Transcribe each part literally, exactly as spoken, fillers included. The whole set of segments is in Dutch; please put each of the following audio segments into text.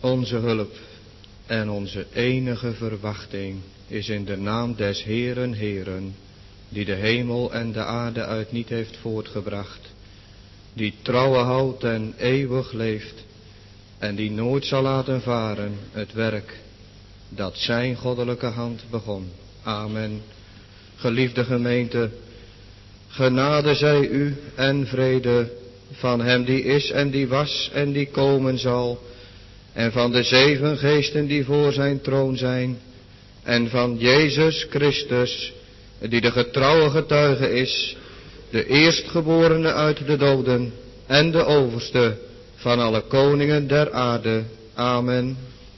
Onze hulp en onze enige verwachting is in de naam des Heeren Heeren, die de hemel en de aarde uit niet heeft voortgebracht, die trouwe houdt en eeuwig leeft en die nooit zal laten varen het werk dat zijn goddelijke hand begon. Amen. Geliefde gemeente, genade zij u en vrede van hem die is en die was en die komen zal, en van de zeven geesten die voor zijn troon zijn, en van Jezus Christus, die de getrouwe getuige is, de eerstgeborene uit de doden en de overste van alle koningen der aarde. Amen.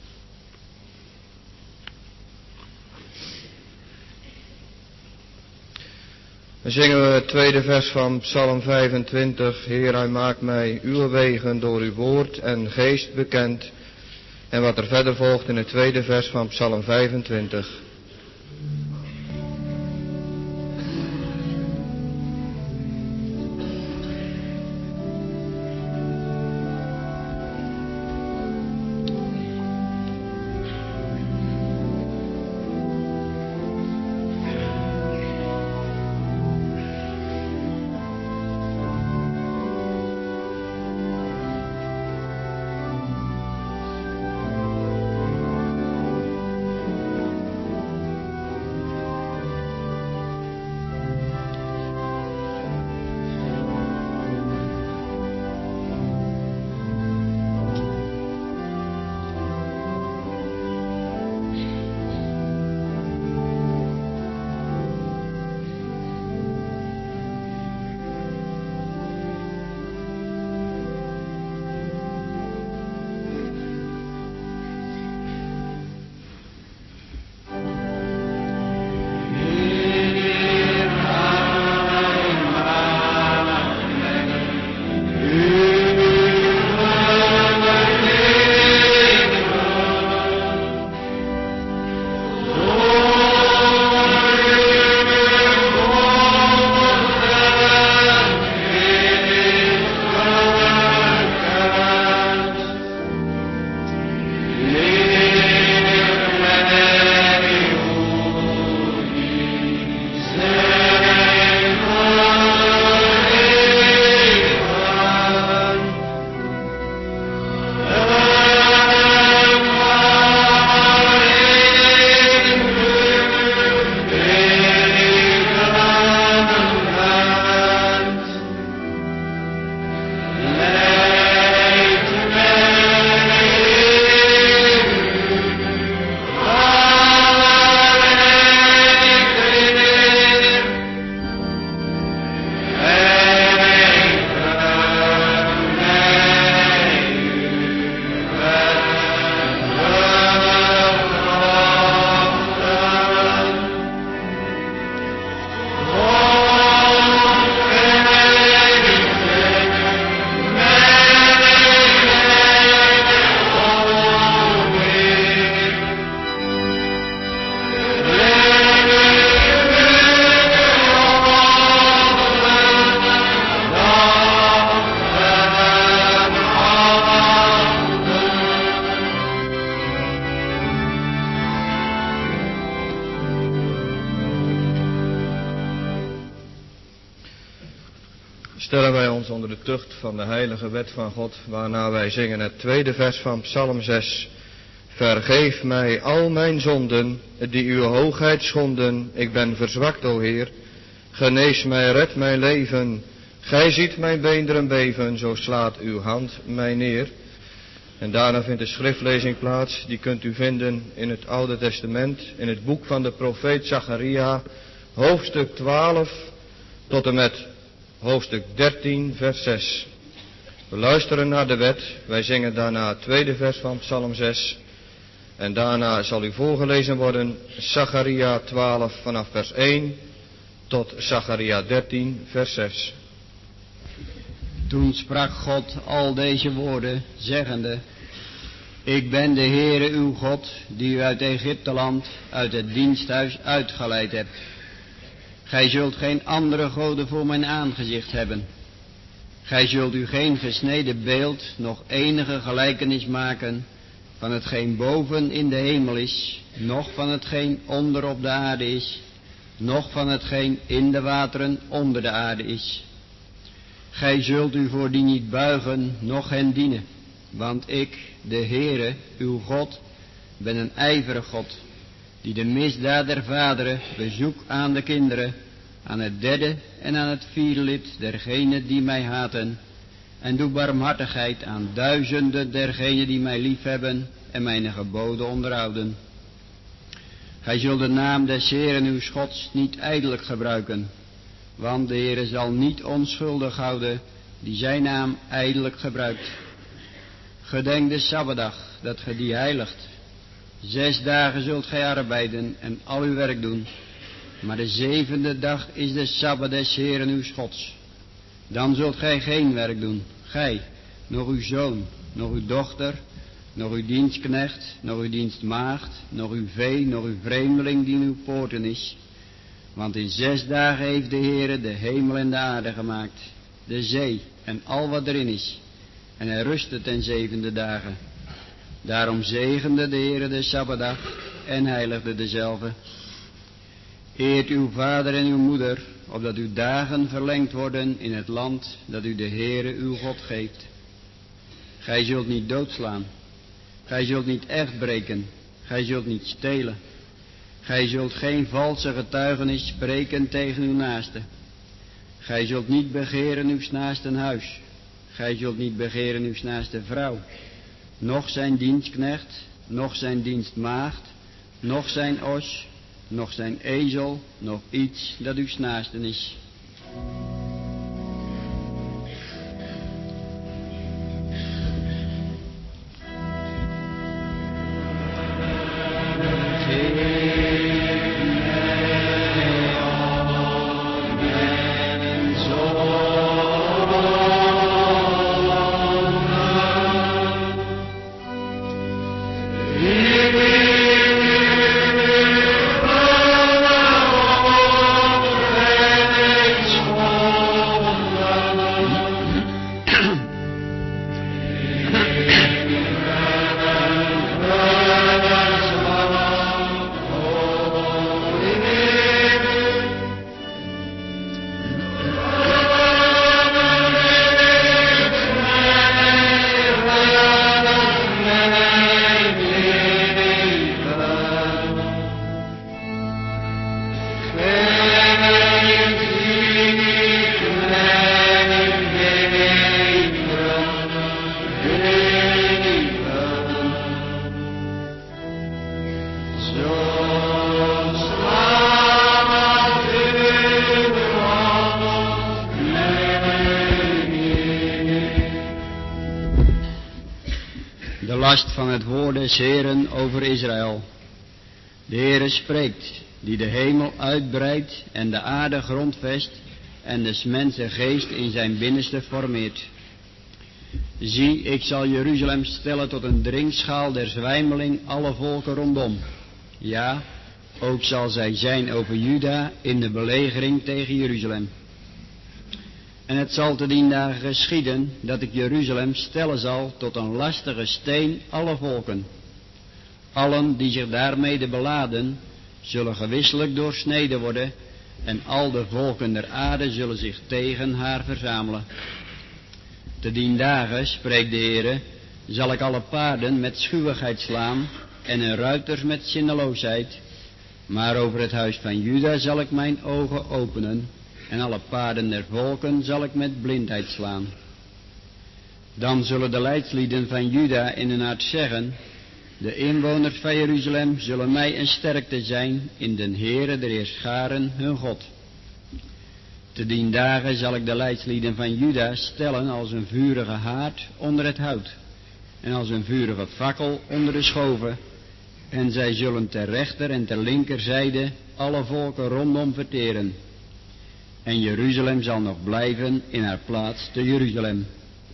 Dan zingen we het tweede vers van Psalm vijfentwintig. Heer, hij maakt mij uw wegen door uw woord en geest bekend. En wat er verder volgt in het tweede vers van Psalm vijfentwintig. Stellen wij ons onder de tucht van de heilige wet van God, waarna wij zingen het tweede vers van Psalm zes. Vergeef mij al mijn zonden, die uw hoogheid schonden. Ik ben verzwakt, o Heer. Genees mij, red mijn leven. Gij ziet mijn beenderen beven, zo slaat uw hand mij neer. En daarna vindt de schriftlezing plaats, die kunt u vinden in het Oude Testament, in het boek van de profeet Zacharia, hoofdstuk twaalf tot en met hoofdstuk dertien, vers zes. We luisteren naar de wet, wij zingen daarna het tweede vers van Psalm zes. En daarna zal u voorgelezen worden Zacharia twaalf vanaf vers één tot Zacharia dertien, vers zes. Toen sprak God al deze woorden, zeggende: Ik ben de Heere uw God, die u uit Egypteland, uit het diensthuis uitgeleid hebt. Gij zult geen andere goden voor mijn aangezicht hebben. Gij zult u geen gesneden beeld, nog enige gelijkenis maken van hetgeen boven in de hemel is, noch van hetgeen onder op de aarde is, noch van hetgeen in de wateren onder de aarde is. Gij zult u voor die niet buigen, noch hen dienen, want ik, de Heere, uw God, ben een ijverig God, die de misdaad der vaderen bezoek aan de kinderen, aan het derde en aan het vierde lid dergenen die mij haten, en doe barmhartigheid aan duizenden dergenen die mij liefhebben en mijn geboden onderhouden. Gij zult de naam des Heeren uw Gods niet ijdelijk gebruiken, want de Heere zal niet onschuldig houden die zijn naam ijdelijk gebruikt. Gedenk de Sabbatdag, dat ge die heiligt. Zes dagen zult gij arbeiden en al uw werk doen, maar de zevende dag is de Sabbat des Heeren uw Gods. Dan zult gij geen werk doen, gij, nog uw zoon, nog uw dochter, nog uw dienstknecht, nog uw dienstmaagd, nog uw vee, nog uw vreemdeling die in uw poorten is. Want in zes dagen heeft de Heere de hemel en de aarde gemaakt, de zee en al wat erin is, en hij rustte ten zevende dagen. Daarom zegende de Heere de Sabbatdag en heiligde dezelve. Eert uw vader en uw moeder, opdat uw dagen verlengd worden in het land dat u de Heere uw God geeft. Gij zult niet doodslaan, gij zult niet echt breken, gij zult niet stelen. Gij zult geen valse getuigenis spreken tegen uw naaste. Gij zult niet begeren uw naaste huis, gij zult niet begeren uw naaste vrouw, noch zijn dienstknecht, noch zijn dienstmaagd, noch zijn os, noch zijn ezel, noch iets dat uw naasten is. Des Heeren over Israël. De Heere spreekt, die de hemel uitbreidt en de aarde grondvest en des mensen geest in zijn binnenste formeert. Zie, ik zal Jeruzalem stellen tot een drinkschaal der zwijmeling alle volken rondom. Ja, ook zal zij zijn over Juda in de belegering tegen Jeruzalem. En het zal te dien dagen geschieden, dat ik Jeruzalem stellen zal tot een lastige steen alle volken. Allen die zich daarmede beladen, zullen gewisselijk doorsneden worden, en al de volken der aarde zullen zich tegen haar verzamelen. Te dien dagen, spreekt de Heere, zal ik alle paarden met schuwigheid slaan, en hun ruiters met zinneloosheid, maar over het huis van Juda zal ik mijn ogen openen, en alle paarden der volken zal ik met blindheid slaan. Dan zullen de leidslieden van Juda in hun hart zeggen, de inwoners van Jeruzalem zullen mij een sterkte zijn in den Heere der Heerscharen hun God. Te dien dagen zal ik de leidslieden van Juda stellen als een vurige haard onder het hout, en als een vurige fakkel onder de schoven, en zij zullen ter rechter en ter linkerzijde alle volken rondom verteren. En Jeruzalem zal nog blijven in haar plaats te Jeruzalem.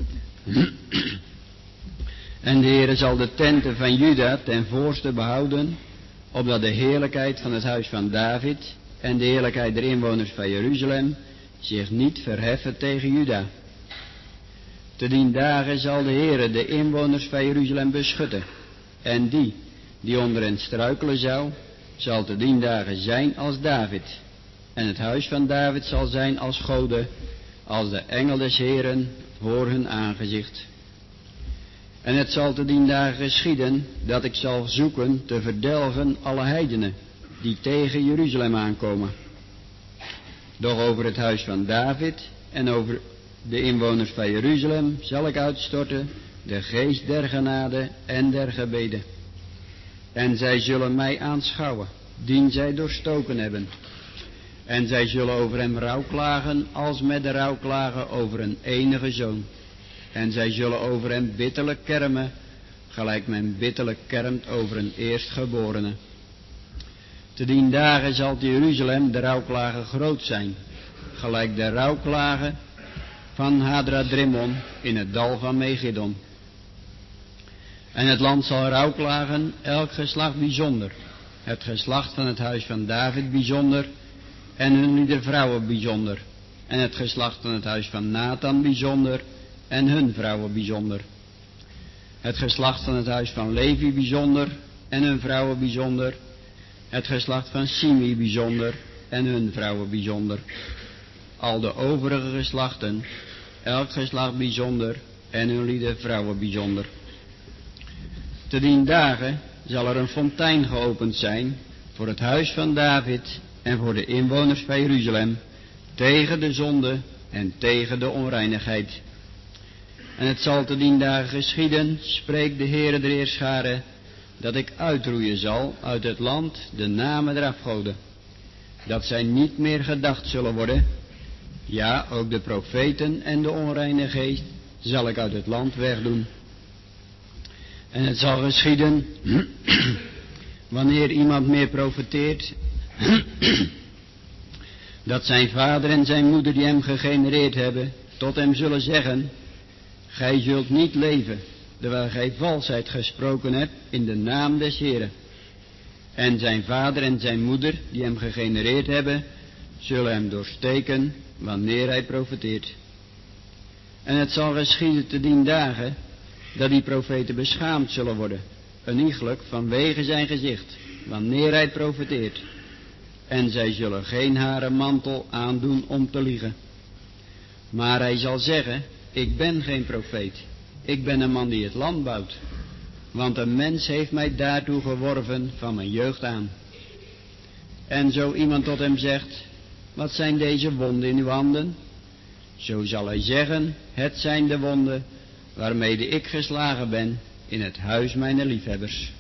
En de Heere zal de tenten van Juda ten voorste behouden, opdat de heerlijkheid van het huis van David en de heerlijkheid der inwoners van Jeruzalem zich niet verheffen tegen Juda. Te dien dagen zal de Heere de inwoners van Jeruzalem beschutten En die, die onder hen struikelen zou, zal te dien dagen zijn als David. En het huis van David zal zijn als Gode, als de engel des Heren voor hun aangezicht. En het zal te dien dagen geschieden, dat ik zal zoeken te verdelgen alle heidenen, die tegen Jeruzalem aankomen. Doch over het huis van David en over de inwoners van Jeruzalem zal ik uitstorten de geest der genade en der gebeden. En zij zullen mij aanschouwen, dien zij doorstoken hebben. En zij zullen over hem rouwklagen, als met de rouwklagen over een enige zoon. En zij zullen over hem bitterlijk kermen, gelijk men bitterlijk kermt over een eerstgeborene. Te dien dagen zal te Jeruzalem de rouwklagen groot zijn, gelijk de rouwklagen van Hadradrimmon in het dal van Megiddo. En het land zal rouwklagen, elk geslacht bijzonder, het geslacht van het huis van David bijzonder, en hun lieder vrouwen bijzonder, en het geslacht van het huis van Nathan bijzonder, en hun vrouwen bijzonder. Het geslacht van het huis van Levi bijzonder, en hun vrouwen bijzonder. Het geslacht van Simi bijzonder, en hun vrouwen bijzonder. Al de overige geslachten, elk geslacht bijzonder, en hun lieden vrouwen bijzonder. Te dien dagen zal er een fontein geopend zijn voor het huis van David en voor de inwoners van Jeruzalem, tegen de zonde en tegen de onreinigheid. En het zal te dien dagen geschieden, spreekt de Heere der Heerscharen, dat ik uitroeien zal uit het land de namen der afgoden, dat zij niet meer gedacht zullen worden. Ja, ook de profeten en de onreine geest zal ik uit het land wegdoen. En het zal geschieden, wanneer iemand meer profeteert, dat zijn vader en zijn moeder die hem gegenereerd hebben, tot hem zullen zeggen: gij zult niet leven, terwijl gij valsheid gesproken hebt in de naam des Heren. En zijn vader en zijn moeder die hem gegenereerd hebben, zullen hem doorsteken wanneer hij profeteert. En het zal geschieden te dien dagen, dat die profeten beschaamd zullen worden, een iegelijk vanwege zijn gezicht, wanneer hij profeteert. En zij zullen geen haren mantel aandoen om te liegen. Maar hij zal zeggen: ik ben geen profeet, ik ben een man die het land bouwt. Want een mens heeft mij daartoe geworven van mijn jeugd aan. En zo iemand tot hem zegt: wat zijn deze wonden in uw handen? Zo zal hij zeggen: het zijn de wonden waarmede ik geslagen ben in het huis mijner liefhebbers.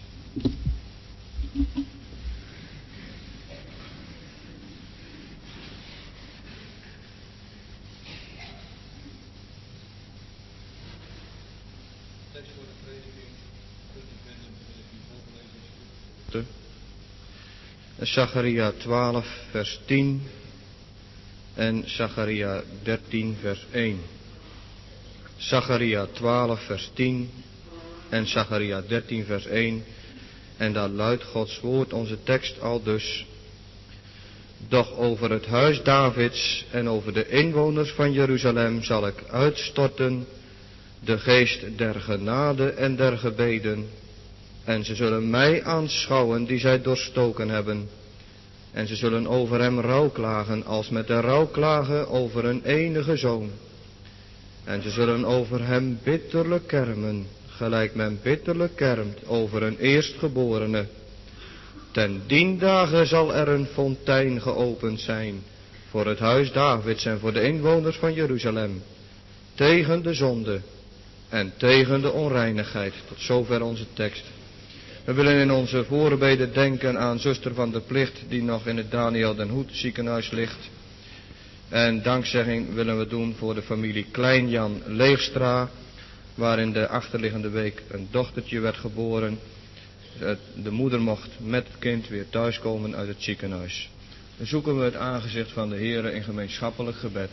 Zacharia twaalf vers tien en Zacharia dertien vers één. Zacharia twaalf vers tien en Zacharia dertien vers één. En daar luidt Gods woord, onze tekst al dus: doch over het huis Davids en over de inwoners van Jeruzalem zal ik uitstorten de geest der genade en der gebeden. En ze zullen mij aanschouwen die zij doorstoken hebben. En ze zullen over hem rouwklagen als met de rouwklagen over een enige zoon. En ze zullen over hem bitterlijk kermen, gelijk men bitterlijk kermt over een eerstgeborene. Ten dien dagen zal er een fontein geopend zijn voor het huis Davids en voor de inwoners van Jeruzalem, tegen de zonde en tegen de onreinigheid. Tot zover onze tekst. We willen in onze voorbeden denken aan zuster van de Plicht, die nog in het Daniel den Hoed ziekenhuis ligt. En dankzegging willen we doen voor de familie Klein-Jan Leegstra, waar in de achterliggende week een dochtertje werd geboren. De moeder mocht met het kind weer thuiskomen uit het ziekenhuis. Dan zoeken we het aangezicht van de Heere in gemeenschappelijk gebed.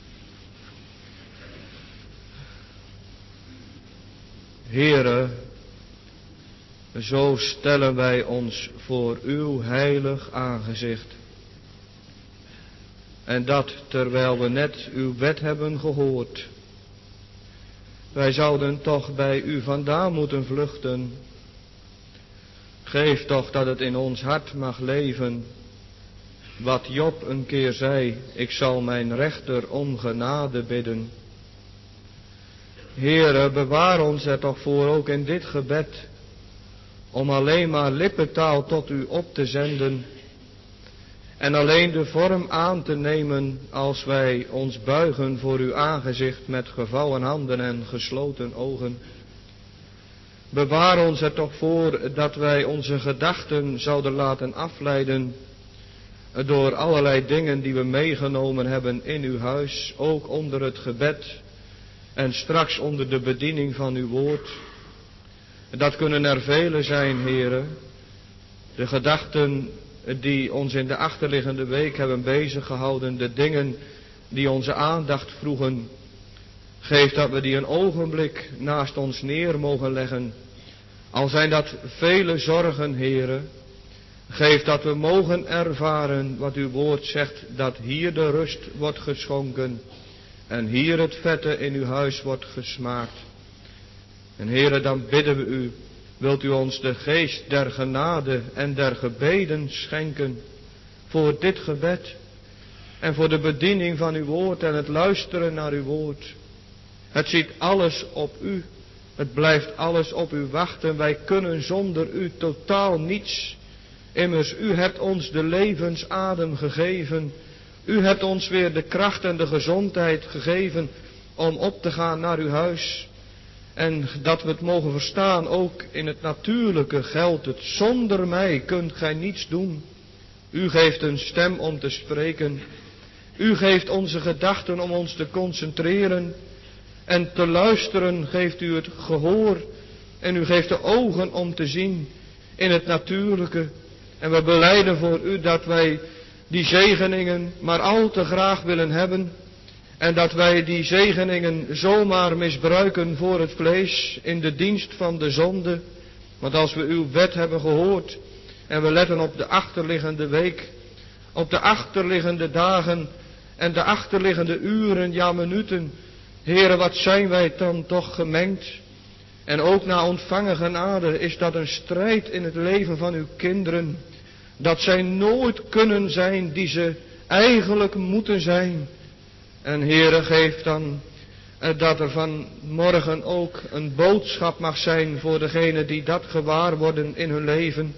Heere, zo stellen wij ons voor uw heilig aangezicht. En dat terwijl we net uw wet hebben gehoord. Wij zouden toch bij u vandaan moeten vluchten. Geef toch dat het in ons hart mag leven, wat Job een keer zei, ik zal mijn rechter om genade bidden. Heere, bewaar ons er toch voor, ook in dit gebed, om alleen maar lippentaal tot u op te zenden en alleen de vorm aan te nemen als wij ons buigen voor uw aangezicht met gevouwen handen en gesloten ogen. Bewaar ons er toch voor dat wij onze gedachten zouden laten afleiden door allerlei dingen die we meegenomen hebben in uw huis, ook onder het gebed en straks onder de bediening van uw woord. Dat kunnen er vele zijn, Heere. De gedachten die ons in de achterliggende week hebben bezig gehouden, de dingen die onze aandacht vroegen. Geef dat we die een ogenblik naast ons neer mogen leggen. Al zijn dat vele zorgen, Heere. Geef dat we mogen ervaren wat uw woord zegt, dat hier de rust wordt geschonken en hier het vette in uw huis wordt gesmaakt. En Heere, dan bidden we u, wilt u ons de geest der genade en der gebeden schenken voor dit gebed en voor de bediening van uw woord en het luisteren naar uw woord. Het ziet alles op u, het blijft alles op u wachten. Wij kunnen zonder u totaal niets. Immers, u hebt ons de levensadem gegeven. U hebt ons weer de kracht en de gezondheid gegeven om op te gaan naar uw huis. En dat we het mogen verstaan, ook in het natuurlijke geldt het. Zonder mij kunt gij niets doen. U geeft een stem om te spreken. U geeft onze gedachten om ons te concentreren. En te luisteren geeft u het gehoor. En u geeft de ogen om te zien in het natuurlijke. En we belijden voor u dat wij die zegeningen maar al te graag willen hebben. En dat wij die zegeningen zomaar misbruiken voor het vlees in de dienst van de zonde. Want als we uw wet hebben gehoord en we letten op de achterliggende week, op de achterliggende dagen en de achterliggende uren, ja minuten. Heere, wat zijn wij dan toch gemengd. En ook na ontvangen genade is dat een strijd in het leven van uw kinderen. Dat zij nooit kunnen zijn die ze eigenlijk moeten zijn. En Heere, geef dan dat er vanmorgen ook een boodschap mag zijn voor degenen die dat gewaar worden in hun leven.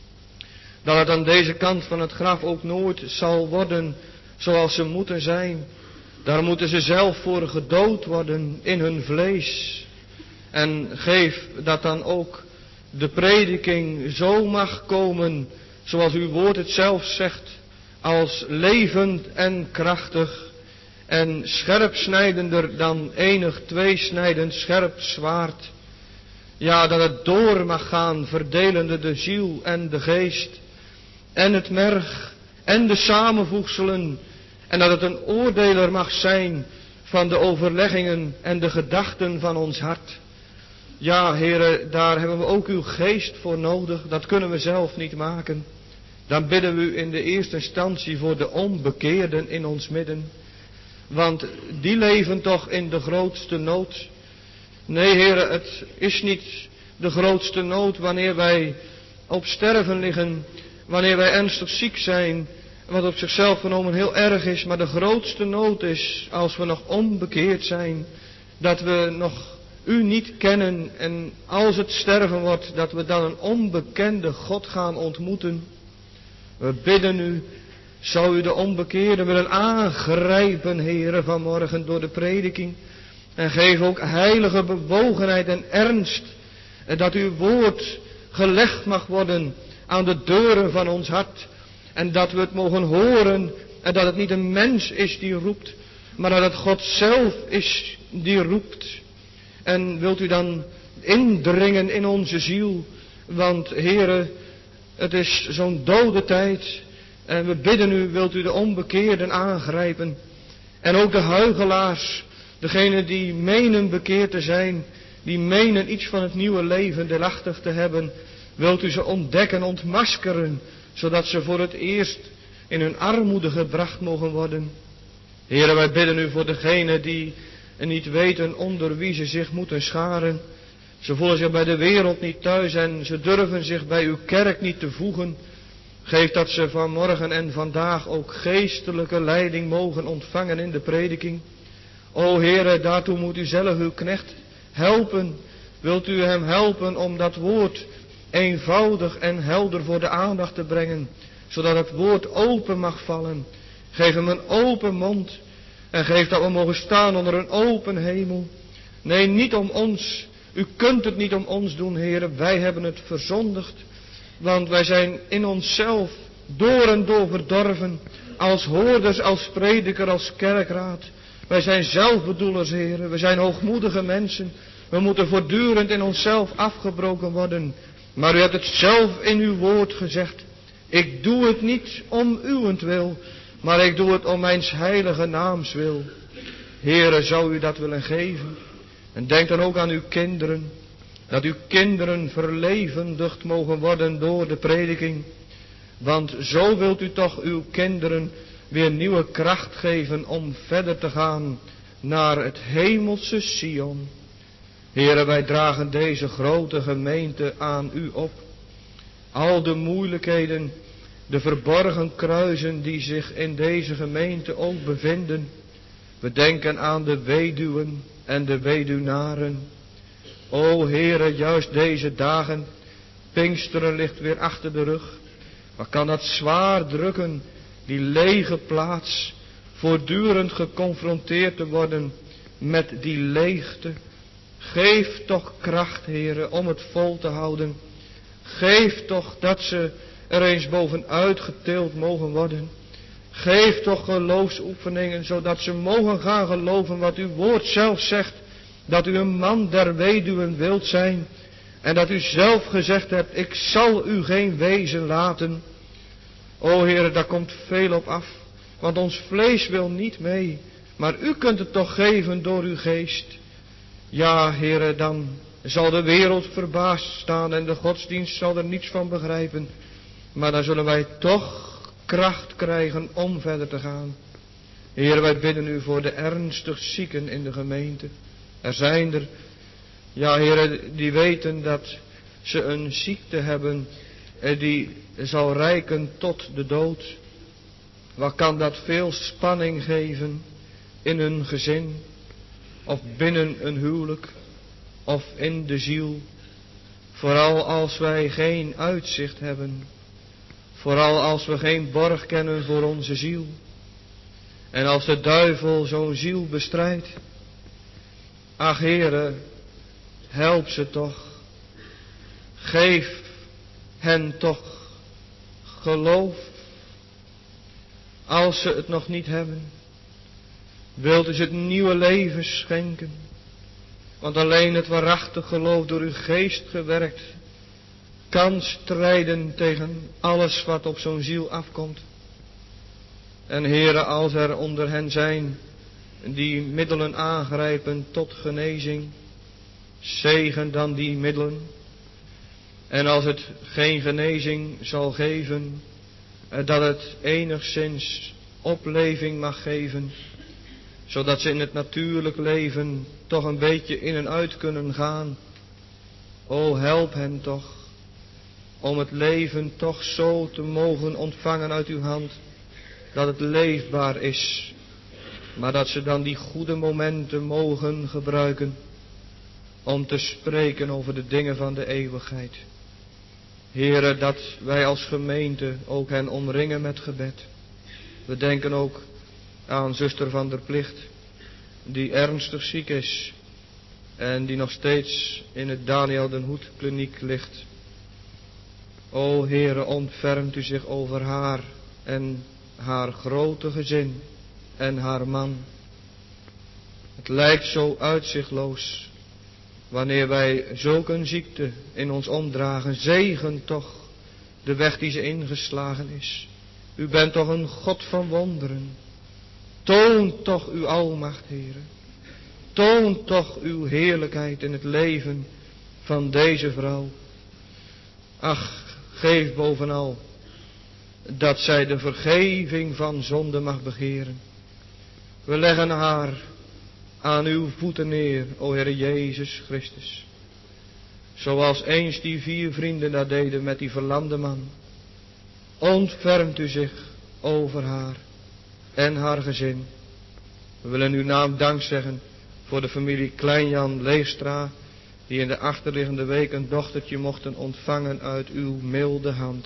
Dat het aan deze kant van het graf ook nooit zal worden zoals ze moeten zijn. Daar moeten ze zelf voor gedood worden in hun vlees. En geef dat dan ook de prediking zo mag komen, zoals uw woord het zelf zegt, als levend en krachtig en scherpsnijdender dan enig tweesnijdend scherp zwaard. Ja, dat het door mag gaan, verdelende de ziel en de geest en het merg en de samenvoegselen. En dat het een oordeler mag zijn van de overleggingen en de gedachten van ons hart. Ja, Heere, daar hebben we ook uw geest voor nodig. Dat kunnen we zelf niet maken. Dan bidden we u in de eerste instantie voor de onbekeerden in ons midden. Want die leven toch in de grootste nood. Nee, Heere, het is niet de grootste nood wanneer wij op sterven liggen. Wanneer wij ernstig ziek zijn. Wat op zichzelf genomen heel erg is. Maar de grootste nood is als we nog onbekeerd zijn. Dat we nog u niet kennen. En als het sterven wordt, dat we dan een onbekende God gaan ontmoeten. We bidden u, zou u de onbekeerden willen aangrijpen, Heere, vanmorgen door de prediking. En geef ook heilige bewogenheid en ernst. En dat uw woord gelegd mag worden aan de deuren van ons hart. En dat we het mogen horen. En dat het niet een mens is die roept. Maar dat het God zelf is die roept. En wilt u dan indringen in onze ziel. Want Heere, het is zo'n dode tijd. En we bidden u, wilt u de onbekeerden aangrijpen. En ook de huichelaars. Degenen die menen bekeerd te zijn. Die menen iets van het nieuwe leven deelachtig te hebben. Wilt u ze ontdekken, ontmaskeren. Zodat ze voor het eerst in hun armoede gebracht mogen worden. Heere, wij bidden u voor degenen die niet weten onder wie ze zich moeten scharen. Ze voelen zich bij de wereld niet thuis en ze durven zich bij uw kerk niet te voegen. Geef dat ze vanmorgen en vandaag ook geestelijke leiding mogen ontvangen in de prediking. O Heere, daartoe moet u zelf uw knecht helpen. Wilt u hem helpen om dat woord eenvoudig en helder voor de aandacht te brengen, zodat het woord open mag vallen. Geef hem een open mond en geef dat we mogen staan onder een open hemel. Nee, niet om ons. U kunt het niet om ons doen, Heere. Wij hebben het verzondigd. Want wij zijn in onszelf door en door verdorven. Als hoorders, als prediker, als kerkraad. Wij zijn zelfbedoelers, Heere. We zijn hoogmoedige mensen. We moeten voortdurend in onszelf afgebroken worden. Maar u hebt het zelf in uw woord gezegd. Ik doe het niet om uwentwil, maar ik doe het om mijns heilige naams wil. Heere, zou u dat willen geven? En denk dan ook aan uw kinderen. Dat uw kinderen verlevendigd mogen worden door de prediking. Want zo wilt u toch uw kinderen weer nieuwe kracht geven om verder te gaan naar het hemelse Sion. Heere, wij dragen deze grote gemeente aan u op. Al de moeilijkheden, de verborgen kruisen die zich in deze gemeente ook bevinden. We denken aan de weduwen en de weduwnaren. O Heere, juist deze dagen, Pinksteren ligt weer achter de rug. Wat kan dat zwaar drukken, die lege plaats, voortdurend geconfronteerd te worden met die leegte. Geef toch kracht, Heere, om het vol te houden. Geef toch dat ze er eens bovenuit getild mogen worden. Geef toch geloofsoefeningen, zodat ze mogen gaan geloven wat uw woord zelf zegt. Dat u een man der weduwen wilt zijn. En dat u zelf gezegd hebt, ik zal u geen wezen laten. O Heere, daar komt veel op af. Want ons vlees wil niet mee. Maar u kunt het toch geven door uw geest. Ja, Heere, dan zal de wereld verbaasd staan en de godsdienst zal er niets van begrijpen. Maar dan zullen wij toch kracht krijgen om verder te gaan. Heere, wij bidden u voor de ernstig zieken in de gemeente. Er zijn er, ja Heere, die weten dat ze een ziekte hebben die zal reiken tot de dood. Wat kan dat veel spanning geven in hun gezin, of binnen een huwelijk, of in de ziel. Vooral als wij geen uitzicht hebben. Vooral als we geen borg kennen voor onze ziel. En als de duivel zo'n ziel bestrijdt. Ach Heere, help ze toch. Geef hen toch geloof. Als ze het nog niet hebben. Wilt u ze het nieuwe leven schenken. Want alleen het waarachtig geloof door uw geest gewerkt kan strijden tegen alles wat op zo'n ziel afkomt. En Heere, als er onder hen zijn die middelen aangrijpen tot genezing, zegen dan die middelen. En als het geen genezing zal geven, dat het enigszins opleving mag geven, zodat ze in het natuurlijk leven toch een beetje in en uit kunnen gaan. O, help hen toch, om het leven toch zo te mogen ontvangen uit uw hand, dat het leefbaar is, maar dat ze dan die goede momenten mogen gebruiken, om te spreken over de dingen van de eeuwigheid. Heere, dat wij als gemeente ook hen omringen met gebed. We denken ook aan zuster van der Plicht, die ernstig ziek is en die nog steeds in het Daniel den Hoed kliniek ligt. O Heere, ontfermt u zich over haar en haar grote gezin en haar man. Het lijkt zo uitzichtloos wanneer wij zulk een ziekte in ons omdragen. Zegen toch de weg die ze ingeslagen is. U bent toch een God van wonderen. Toon toch uw almacht, Heere. Toon toch uw heerlijkheid in het leven van deze vrouw. Ach, geef bovenal dat zij de vergeving van zonde mag begeren. We leggen haar aan uw voeten neer, o Heer Jezus Christus. Zoals eens die vier vrienden dat deden met die verlamde man. Ontfermt u zich over haar en haar gezin. We willen uw naam dank zeggen voor de familie Kleinjan Leestra, die in de achterliggende week een dochtertje mochten ontvangen uit uw milde hand.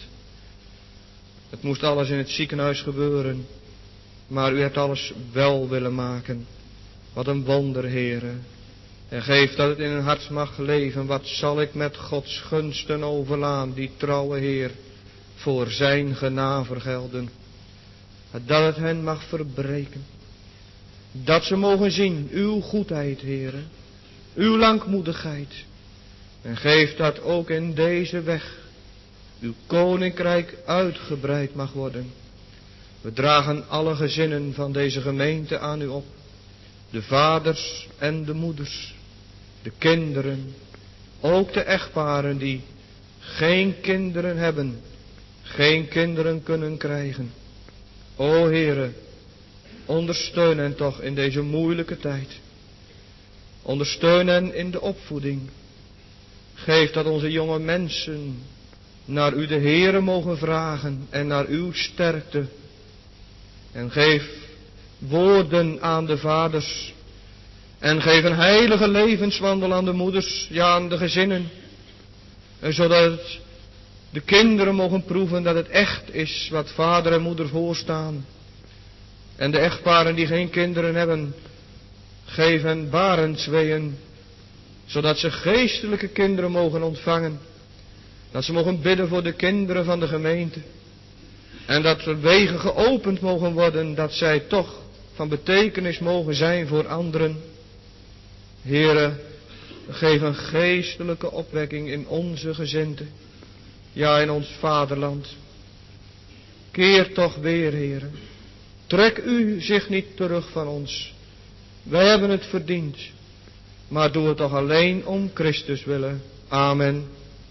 Het moest alles in het ziekenhuis gebeuren, maar u hebt alles wel willen maken. Wat een wonder, Heere. En geef dat het in hun hart mag leven. Wat zal ik met Gods gunsten overlaan, die trouwe Heer, voor zijn genade vergelden. Dat het hen mag verbreken. Dat ze mogen zien uw goedheid, Heere. Uw langmoedigheid. En geef dat ook in deze weg uw koninkrijk uitgebreid mag worden. We dragen alle gezinnen van deze gemeente aan u op. De vaders en de moeders. De kinderen. Ook de echtparen die geen kinderen hebben. Geen kinderen kunnen krijgen. O Heere, ondersteun hen toch in deze moeilijke tijd. Ondersteun hen in de opvoeding. Geef dat onze jonge mensen naar u de Heere mogen vragen en naar uw sterkte. En geef woorden aan de vaders. En geef een heilige levenswandel aan de moeders, ja aan de gezinnen. En zodat de kinderen mogen proeven dat het echt is wat vader en moeder voorstaan. En de echtparen die geen kinderen hebben, geef hen barendsweeën, zodat ze geestelijke kinderen mogen ontvangen. Dat ze mogen bidden voor de kinderen van de gemeente. En dat er wegen geopend mogen worden, dat zij toch van betekenis mogen zijn voor anderen. Heere, geef een geestelijke opwekking in onze gezindte. Ja, in ons vaderland. Keer toch weer, Heere. Trek u zich niet terug van ons. Wij hebben het verdiend. Maar doe het toch alleen om Christus willen. Amen.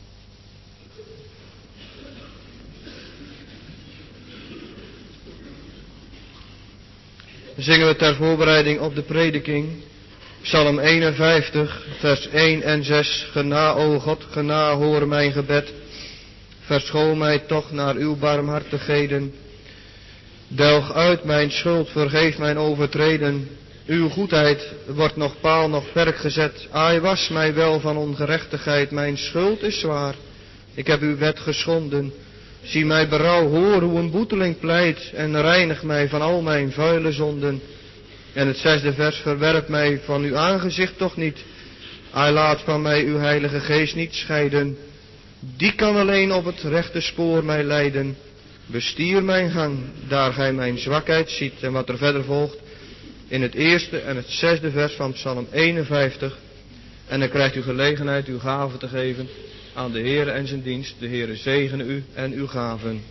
Dan zingen we ter voorbereiding op de prediking. Psalm eenenvijftig, vers één en zes. Gena, o God, gena, hoor mijn gebed. Verschoon mij toch naar uw barmhartigheden. Delg uit mijn schuld, vergeef mijn overtreden. Uw goedheid wordt nog paal, nog perk gezet. Ai, was mij wel van ongerechtigheid, mijn schuld is zwaar. Ik heb uw wet geschonden. Zie mij berouw, hoor hoe een boeteling pleit. En reinig mij van al mijn vuile zonden. En het zesde vers, verwerp mij van uw aangezicht toch niet. Ai, laat van mij uw heilige geest niet scheiden. Die kan alleen op het rechte spoor mij leiden. Bestier mijn gang, daar gij mijn zwakheid ziet. En wat er verder volgt, in het eerste en het zesde vers van Psalm eenenvijftig. En dan krijgt u gelegenheid uw gaven te geven aan de Heere en zijn dienst. De Heere zegene u en uw gaven.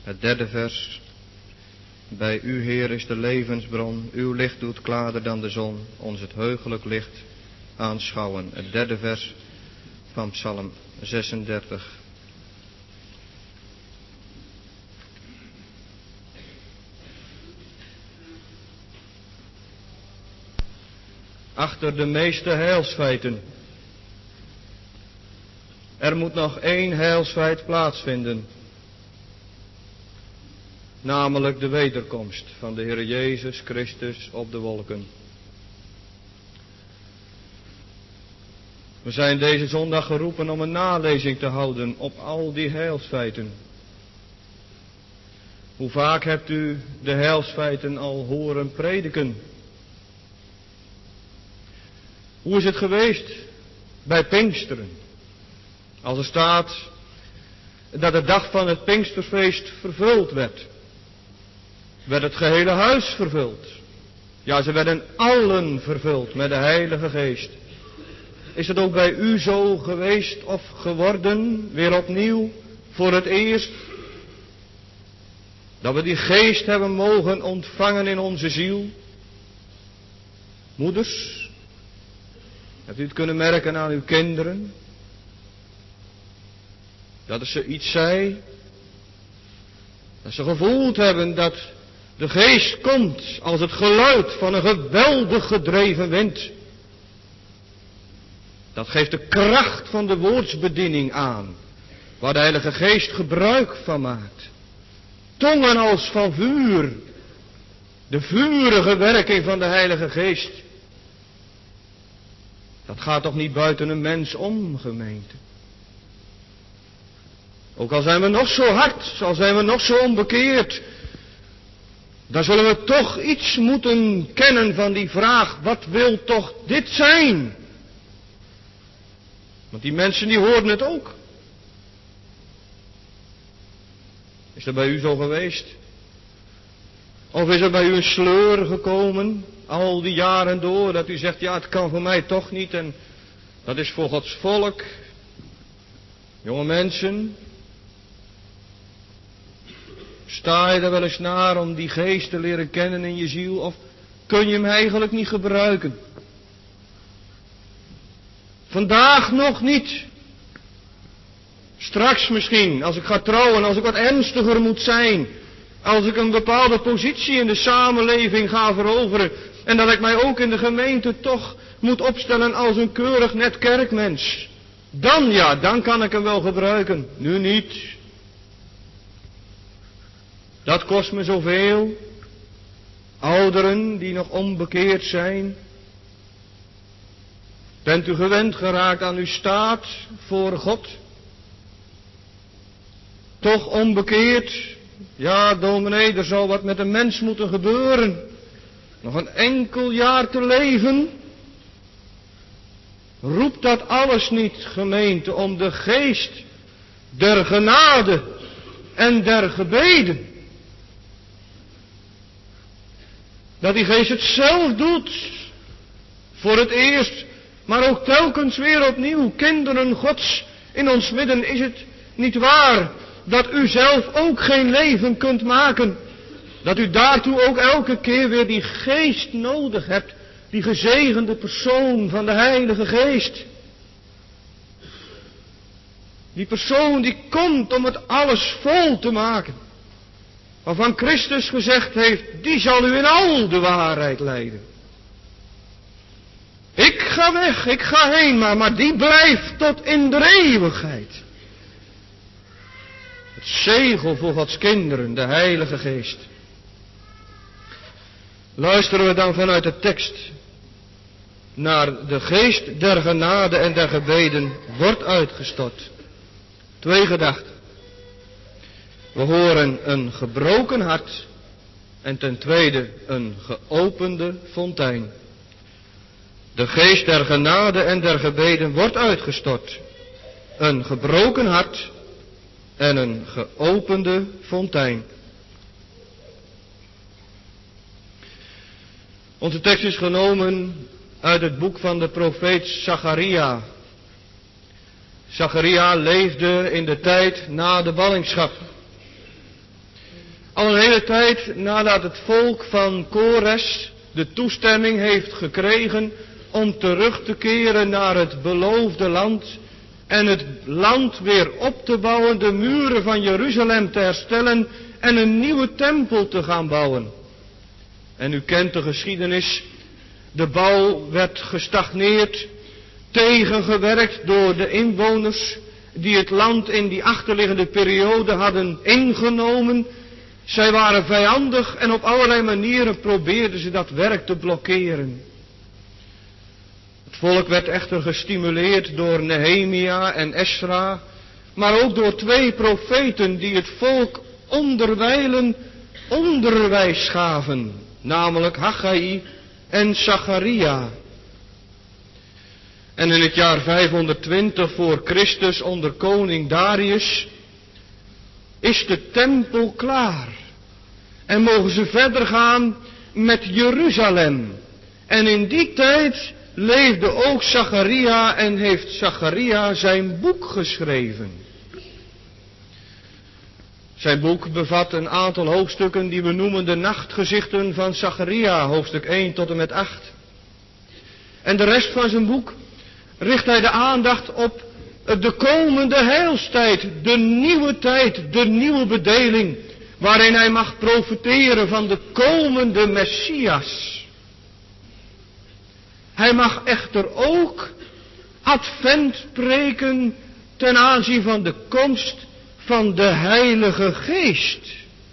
Het derde vers. Bij u, Heer, is de levensbron. Uw licht doet klaarder dan de zon. Ons het heugelijk licht aanschouwen. Het derde vers van Psalm zesendertig. Achter de meeste heilsfeiten. Er moet nog één heilsfeit plaatsvinden. Namelijk de wederkomst van de Heer Jezus Christus op de wolken. We zijn deze zondag geroepen om een nalezing te houden op al die heilsfeiten. Hoe vaak hebt u de heilsfeiten al horen prediken? Hoe is het geweest bij Pinksteren? Als er staat dat de dag van het Pinksterfeest vervuld werd. Werd het gehele huis vervuld. Ja, ze werden allen vervuld met de Heilige Geest. Is het ook bij u zo geweest of geworden, weer opnieuw, voor het eerst? Dat we die Geest hebben mogen ontvangen in onze ziel? Moeders, hebt u het kunnen merken aan uw kinderen? Dat ze iets zei. Dat ze gevoeld hebben dat de Geest komt als het geluid van een geweldig gedreven wind. Dat geeft de kracht van de woordsbediening aan, waar de Heilige Geest gebruik van maakt. Tongen als van vuur, de vurige werking van de Heilige Geest. Dat gaat toch niet buiten een mens om, gemeente. Ook al zijn we nog zo hard, al zijn we nog zo onbekeerd, dan zullen we toch iets moeten kennen van die vraag, wat wil toch dit zijn? Want die mensen die hoorden het ook. Is dat bij u zo geweest? Of is er bij u een sleur gekomen, al die jaren door, dat u zegt, ja, het kan voor mij toch niet en dat is voor Gods volk. Jonge mensen, sta je er wel eens naar om die Geest te leren kennen in je ziel, of kun je hem eigenlijk niet gebruiken? Vandaag nog niet. Straks misschien, als ik ga trouwen, als ik wat ernstiger moet zijn, als ik een bepaalde positie in de samenleving ga veroveren, en dat ik mij ook in de gemeente toch moet opstellen als een keurig net kerkmens. Dan ja, dan kan ik hem wel gebruiken. Nu niet. Dat kost me zoveel. Ouderen die nog onbekeerd zijn. Bent u gewend geraakt aan uw staat voor God? Toch onbekeerd? Ja, dominee, er zou wat met een mens moeten gebeuren. Nog een enkel jaar te leven. Roept dat alles niet, gemeente, om de Geest der genade en der gebeden. Dat die Geest het zelf doet. Voor het eerst, maar ook telkens weer opnieuw. Kinderen Gods in ons midden, is het niet waar dat u zelf ook geen leven kunt maken. Dat u daartoe ook elke keer weer die Geest nodig hebt. Die gezegende persoon van de Heilige Geest. Die persoon die komt om het alles vol te maken. Waarvan Christus gezegd heeft, die zal u in al de waarheid leiden. Ik ga weg, ik ga heen, maar, maar die blijft tot in de eeuwigheid. Het zegel voor Gods kinderen, de Heilige Geest. Luisteren we dan vanuit de tekst naar de Geest der genade en der gebeden wordt uitgestort. Twee gedachten. We horen een gebroken hart en ten tweede een geopende fontein. De Geest der genade en der gebeden wordt uitgestort. Een gebroken hart en een geopende fontein. Onze tekst is genomen uit het boek van de profeet Zacharia. Zacharia leefde in de tijd na de ballingschap. Al een hele tijd nadat het volk van Kores de toestemming heeft gekregen om terug te keren naar het beloofde land en het land weer op te bouwen, de muren van Jeruzalem te herstellen en een nieuwe tempel te gaan bouwen. En u kent de geschiedenis, de bouw werd gestagneerd, tegengewerkt door de inwoners die het land in die achterliggende periode hadden ingenomen. Zij waren vijandig en op allerlei manieren probeerden ze dat werk te blokkeren. Het volk werd echter gestimuleerd door Nehemia en Esra, maar ook door twee profeten die het volk onderwijlen onderwijs gaven, namelijk Haggai en Zacharia. En in het jaar vijfhonderdtwintig voor Christus onder koning Darius is de tempel klaar. En mogen ze verder gaan met Jeruzalem. En in die tijd leefde ook Zacharia en heeft Zacharia zijn boek geschreven. Zijn boek bevat een aantal hoofdstukken die we noemen de nachtgezichten van Zacharia, hoofdstuk één tot en met acht. En de rest van zijn boek richt hij de aandacht op de komende heilstijd, de nieuwe tijd, de nieuwe bedeling, waarin hij mag profiteren van de komende Messias. Hij mag echter ook advent preken ten aanzien van de komst van de Heilige Geest.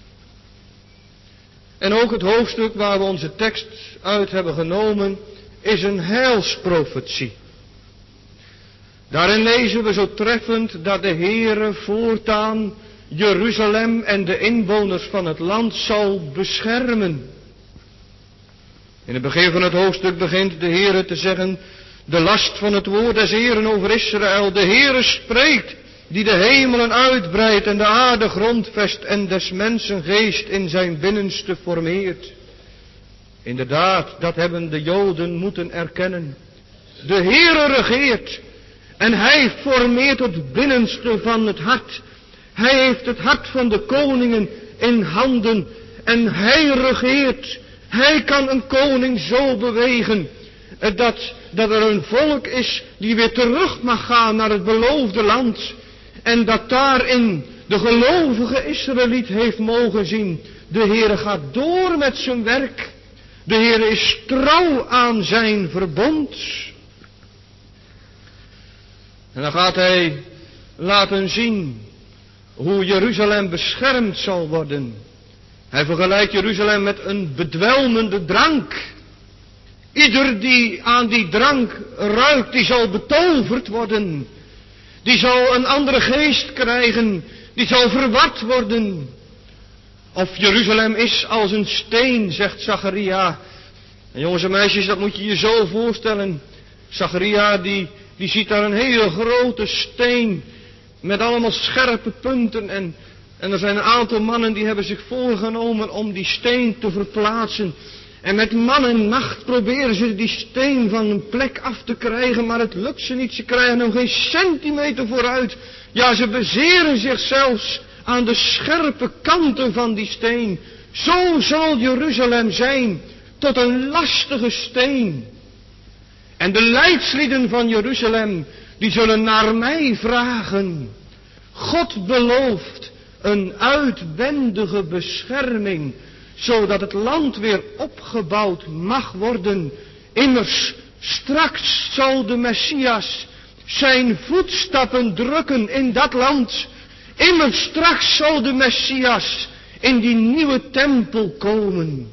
En ook het hoofdstuk waar we onze tekst uit hebben genomen is een heilsprofetie. Daarin lezen we zo treffend dat de Heere voortaan Jeruzalem en de inwoners van het land zal beschermen. In het begin van het hoofdstuk begint de Heere te zeggen, de last van het woord des Heeren over Israël. De Heere spreekt, die de hemelen uitbreidt en de aarde grondvest en des mensen geest in zijn binnenste formeert. Inderdaad, dat hebben de Joden moeten erkennen. De Heere regeert en hij formeert het binnenste van het hart. Hij heeft het hart van de koningen in handen en hij regeert. Hij kan een koning zo bewegen dat, dat er een volk is die weer terug mag gaan naar het beloofde land. En dat daarin de gelovige Israëliet heeft mogen zien. De Heere gaat door met zijn werk. De Heere is trouw aan zijn verbond. En dan gaat hij laten zien hoe Jeruzalem beschermd zal worden. Hij vergelijkt Jeruzalem met een bedwelmende drank. Ieder die aan die drank ruikt, die zal betoverd worden. Die zal een andere geest krijgen. Die zal verward worden. Of Jeruzalem is als een steen, zegt Zacharia. En jongens en meisjes, dat moet je je zo voorstellen. Zacharia die, die ziet daar een hele grote steen met allemaal scherpe punten. En, en er zijn een aantal mannen die hebben zich voorgenomen om die steen te verplaatsen. En met man en macht proberen ze die steen van een plek af te krijgen, maar het lukt ze niet. Ze krijgen nog geen centimeter vooruit. Ja, ze bezeren zich zelfs aan de scherpe kanten van die steen. Zo zal Jeruzalem zijn, tot een lastige steen. En de leidslieden van Jeruzalem, die zullen naar mij vragen. God belooft een uitwendige bescherming, zodat het land weer opgebouwd mag worden. Immers, straks zal de Messias zijn voetstappen drukken in dat land. Immers, straks zal de Messias in die nieuwe tempel komen.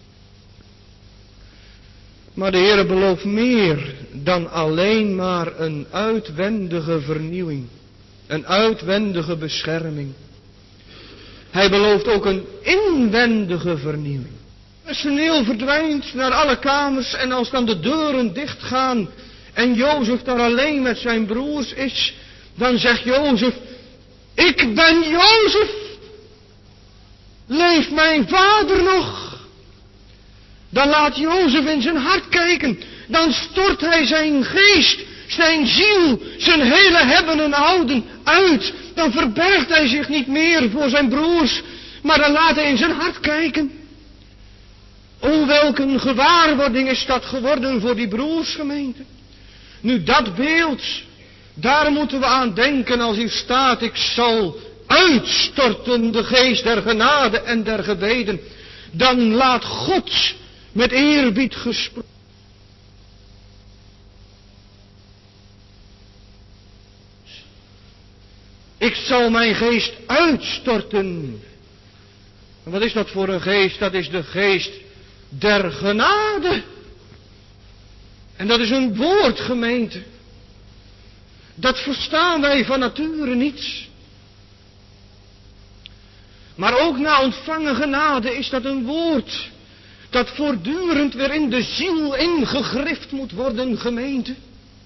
Maar de Heere belooft meer dan alleen maar een uitwendige vernieuwing. Een uitwendige bescherming. Hij belooft ook een inwendige vernieuwing. Het personeel verdwijnt naar alle kamers en als dan de deuren dichtgaan en Jozef daar alleen met zijn broers is, dan zegt Jozef, ik ben Jozef. Leeft mijn vader nog? Dan laat Jozef in zijn hart kijken. Dan stort hij zijn geest, zijn ziel, zijn hele hebben en houden uit. Dan verbergt hij zich niet meer voor zijn broers. Maar dan laat hij in zijn hart kijken. O, welk een gewaarwording is dat geworden voor die broersgemeente. Nu dat beeld, daar moeten we aan denken als hier staat, ik zal uitstorten de geest der genade en der gebeden. Dan laat God met eerbied gesproken. Ik zal mijn geest uitstorten. En wat is dat voor een geest? Dat is de geest der genade. En dat is een woord, gemeente. Dat verstaan wij van nature niet. Maar ook na ontvangen genade is dat een woord dat voortdurend weer in de ziel ingegrift moet worden, gemeente.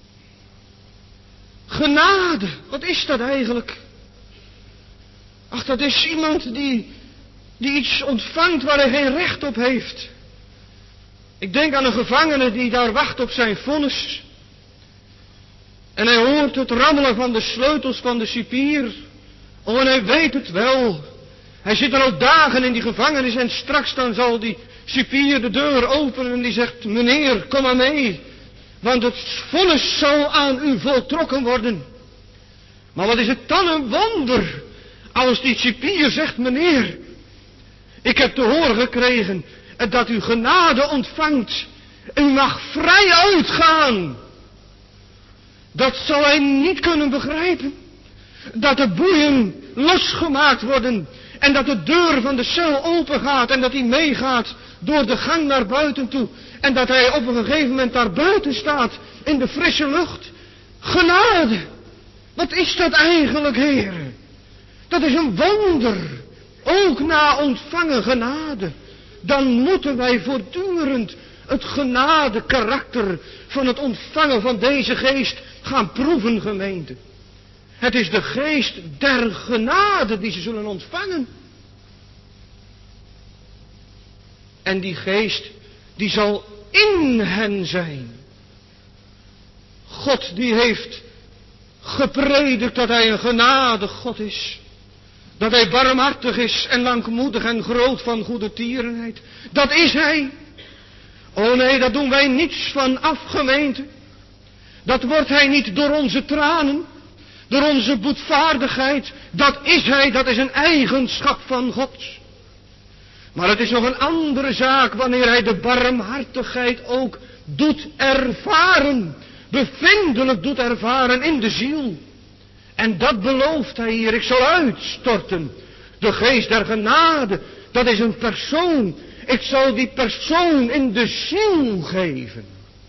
Genade, wat is dat eigenlijk? Ach, dat is iemand die, die iets ontvangt waar hij geen recht op heeft. Ik denk aan een gevangene die daar wacht op zijn vonnis. En hij hoort het rammelen van de sleutels van de cipier. Oh, en hij weet het wel. Hij zit er al dagen in die gevangenis en straks dan zal die cipier de deur openen en die zegt, meneer, kom maar mee. Want het vonnis zal aan u voltrokken worden. Maar wat is het dan een wonder als die cipier zegt, meneer, ik heb te horen gekregen dat u genade ontvangt. U mag vrij uitgaan. Dat zal hij niet kunnen begrijpen. Dat de boeien losgemaakt worden. En dat de deur van de cel open gaat. En dat hij meegaat door de gang naar buiten toe. En dat hij op een gegeven moment daar buiten staat. In de frisse lucht. Genade. Wat is dat eigenlijk, heren? Dat is een wonder. Ook na ontvangen genade. Dan moeten wij voortdurend het genade karakter van het ontvangen van deze geest gaan proeven, gemeente. Het is de geest der genade die ze zullen ontvangen. En die geest, die zal in hen zijn. God die heeft gepredikt dat hij een genade God is. Dat hij barmhartig is en langmoedig en groot van goede tierenheid. Dat is hij. O nee, daar doen wij niets van af, gemeente. Dat wordt hij niet door onze tranen, door onze boetvaardigheid. Dat is hij, dat is een eigenschap van God. Maar het is nog een andere zaak wanneer hij de barmhartigheid ook doet ervaren. Bevindelijk doet ervaren in de ziel. En dat belooft hij hier, ik zal uitstorten. De geest der genade, dat is een persoon. Ik zal die persoon in de ziel geven.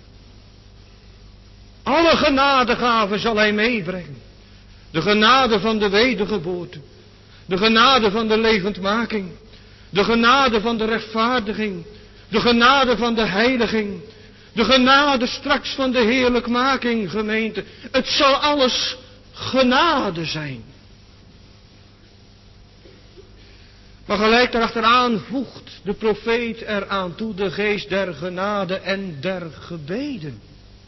Alle genadegaven zal hij meebrengen. De genade van de wedergeboorte. De genade van de levendmaking. De genade van de rechtvaardiging. De genade van de heiliging. De genade straks van de heerlijkmaking, gemeente. Het zal alles genade zijn. Maar gelijk daarachteraan voegt de profeet eraan toe de geest der genade en der gebeden.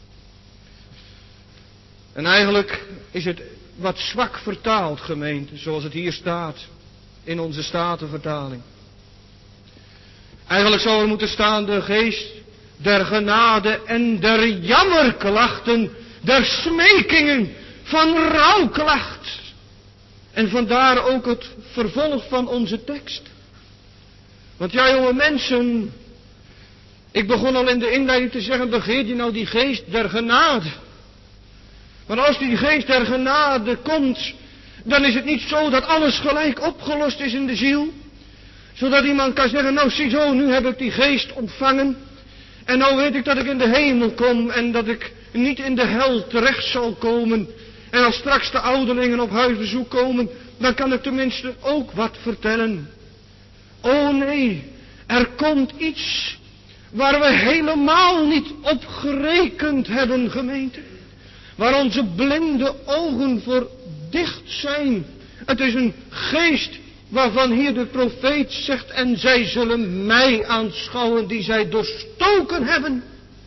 En eigenlijk is het wat zwak vertaald, gemeente, zoals het hier staat in onze Statenvertaling. Eigenlijk zou er moeten staan de geest der genade en der jammerklachten, der smekingen van rouwklacht. En vandaar ook het vervolg van onze tekst. Want ja, jonge mensen, ik begon al in de inleiding te zeggen, begeer je nou die geest der genade. Maar als die geest der genade komt, dan is het niet zo dat alles gelijk opgelost is in de ziel. Zodat iemand kan zeggen, nou ziezo, nu heb ik die geest ontvangen. En nou weet ik dat ik in de hemel kom en dat ik niet in de hel terecht zal komen. En als straks de ouderlingen op huisbezoek komen, dan kan ik tenminste ook wat vertellen. Oh nee, er komt iets waar we helemaal niet op gerekend hebben, gemeente. Waar onze blinde ogen voor dicht zijn. Het is een geest waarvan hier de profeet zegt, en zij zullen mij aanschouwen die zij doorstoken hebben.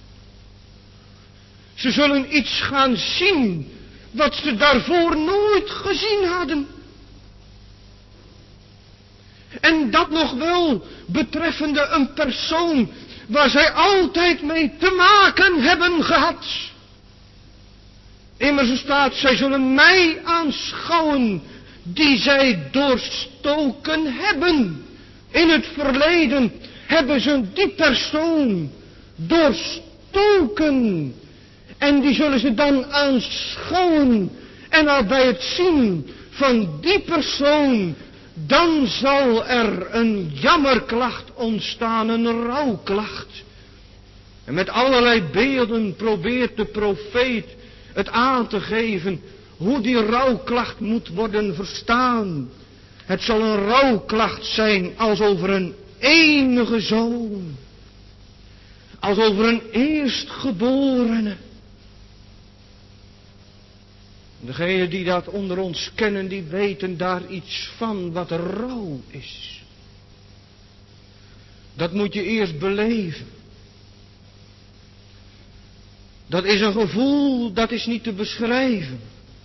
Ze zullen iets gaan zien wat ze daarvoor nooit gezien hadden. En dat nog wel betreffende een persoon waar zij altijd mee te maken hebben gehad. Immers er staat, zij zullen mij aanschouwen die zij doorstoken hebben. In het verleden hebben ze die persoon doorstoken. En die zullen ze dan aanschouwen. En al bij het zien van die persoon, dan zal er een jammerklacht ontstaan, een rouwklacht. En met allerlei beelden probeert de profeet het aan te geven hoe die rouwklacht moet worden verstaan. Het zal een rouwklacht zijn als over een enige zoon. Als over een eerstgeborene. Degenen die dat onder ons kennen, die weten daar iets van wat rouw is. Dat moet je eerst beleven. Dat is een gevoel, dat is niet te beschrijven.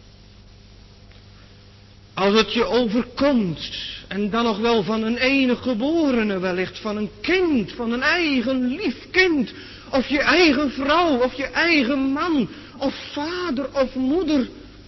Als het je overkomt, en dan nog wel van een enige geborene wellicht, van een kind, van een eigen lief kind, of je eigen vrouw, of je eigen man, of vader of moeder,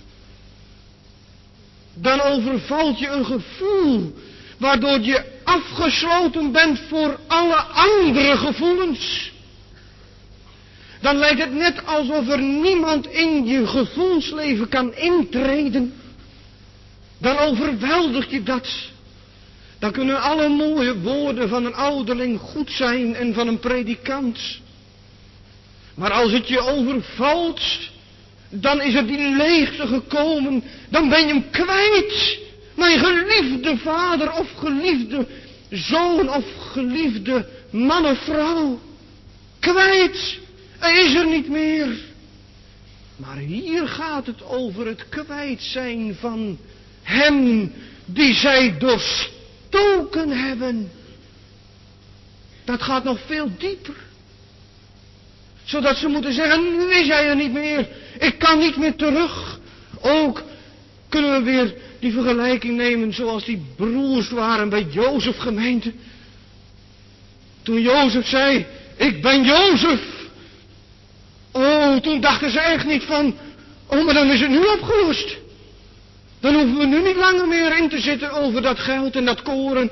dan overvalt je een gevoel, waardoor je afgesloten bent voor alle andere gevoelens. Dan lijkt het net alsof er niemand in je gevoelsleven kan intreden. Dan overweldigt je dat. Dan kunnen alle mooie woorden van een ouderling goed zijn en van een predikant. Maar als het je overvalt, dan is er die leegte gekomen. Dan ben je hem kwijt. Mijn geliefde vader of geliefde zoon of geliefde man of vrouw. Kwijt. Hij is er niet meer. Maar hier gaat het over het kwijt zijn van hem die zij doorstoken hebben. Dat gaat nog veel dieper. Zodat ze moeten zeggen, nu is hij er niet meer. Ik kan niet meer terug. Ook kunnen we weer die vergelijking nemen zoals die broers waren bij Jozef gemeente. Toen Jozef zei, ik ben Jozef. Oh, toen dachten ze echt niet van, oh, maar dan is het nu opgelost. Dan hoeven we nu niet langer meer in te zitten over dat geld en dat koren.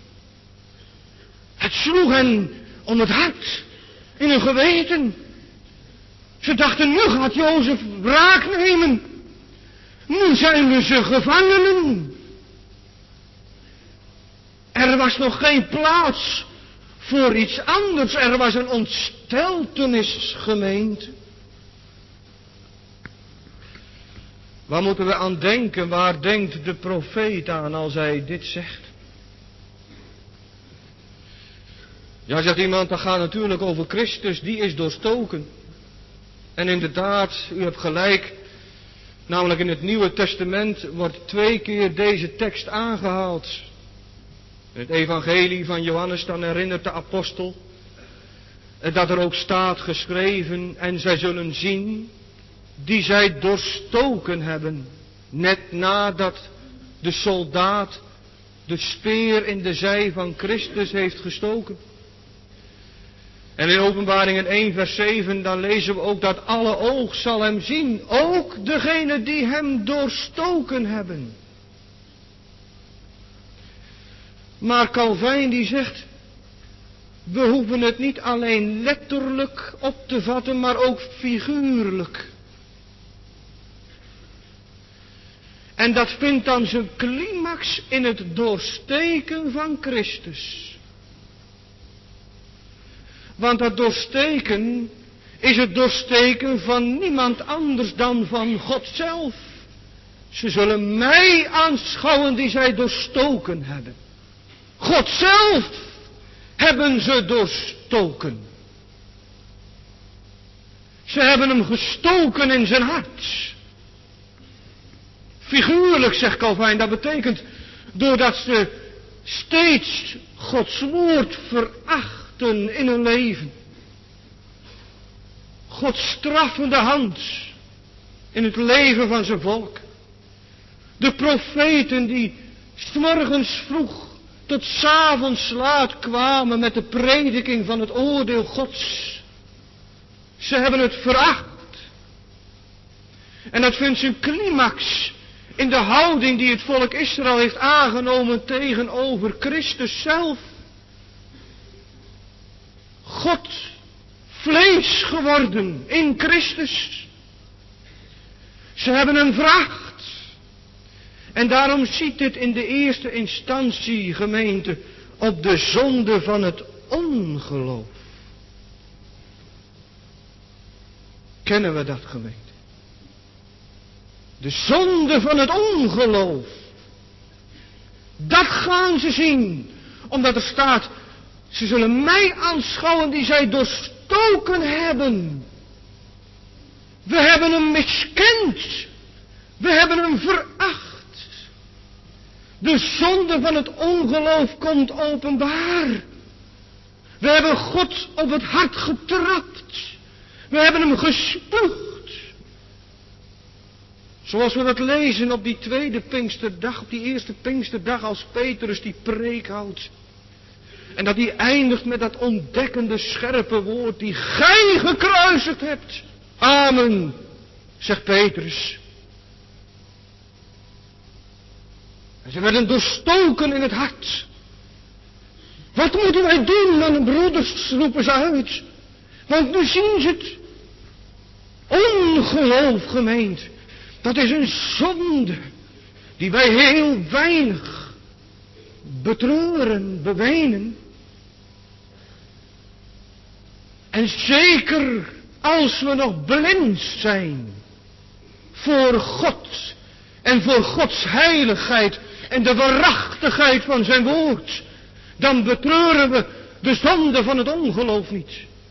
Het sloeg hen om het hart, in hun geweten. Ze dachten, nu gaat Jozef wraak nemen. Nu zijn we ze gevangenen. Er was nog geen plaats voor iets anders. Er was een ontsteltenis, gemeente. Waar moeten we aan denken? Waar denkt de profeet aan als hij dit zegt? Ja, zegt iemand, dat gaat natuurlijk over Christus, die is doorstoken. En inderdaad, u hebt gelijk, namelijk in het Nieuwe Testament wordt twee keer deze tekst aangehaald. In het evangelie van Johannes dan herinnert de apostel dat er ook staat geschreven, en zij zullen zien die zij doorstoken hebben, net nadat de soldaat de speer in de zij van Christus heeft gestoken. En in Openbaringen één vers zeven, dan lezen we ook dat alle oog zal hem zien, ook degene die hem doorstoken hebben. Maar Calvijn die zegt, we hoeven het niet alleen letterlijk op te vatten, maar ook figuurlijk. En dat vindt dan zijn climax in het doorsteken van Christus. Want dat doorsteken is het doorsteken van niemand anders dan van God zelf. Ze zullen mij aanschouwen die zij doorstoken hebben. God zelf hebben ze doorstoken. Ze hebben hem gestoken in zijn hart. Figuurlijk, zegt Calvijn, dat betekent doordat ze steeds Gods woord verachten in hun leven. Gods straffende hand in het leven van zijn volk. De profeten die 's morgens vroeg tot 's avonds laat kwamen met de prediking van het oordeel Gods. Ze hebben het veracht. En dat vindt zijn climax in de houding die het volk Israël heeft aangenomen tegenover Christus zelf. God, vlees geworden in Christus. Ze hebben hem veracht. En daarom ziet dit in de eerste instantie, gemeente, op de zonde van het ongeloof. Kennen we dat, gemeente? De zonde van het ongeloof. Dat gaan ze zien. Omdat er staat, ze zullen mij aanschouwen die zij doorstoken hebben. We hebben hem miskend. We hebben hem veracht. De zonde van het ongeloof komt openbaar. We hebben God op het hart getrapt. We hebben hem gespuugd. Zoals we dat lezen op die tweede Pinksterdag, op die eerste Pinksterdag als Petrus die preek houdt. En dat hij eindigt met dat ontdekkende scherpe woord die gij gekruisigd hebt. Amen, zegt Petrus. En ze werden doorstoken in het hart. Wat moeten wij doen, mijn broeders, roepen ze uit. Want nu zien ze het. Ongeloof, gemeente. Dat is een zonde die wij heel weinig betreuren, bewenen. En zeker als we nog blind zijn voor God en voor Gods heiligheid en de waarachtigheid van zijn woord, dan betreuren we de zonde van het ongeloof niet.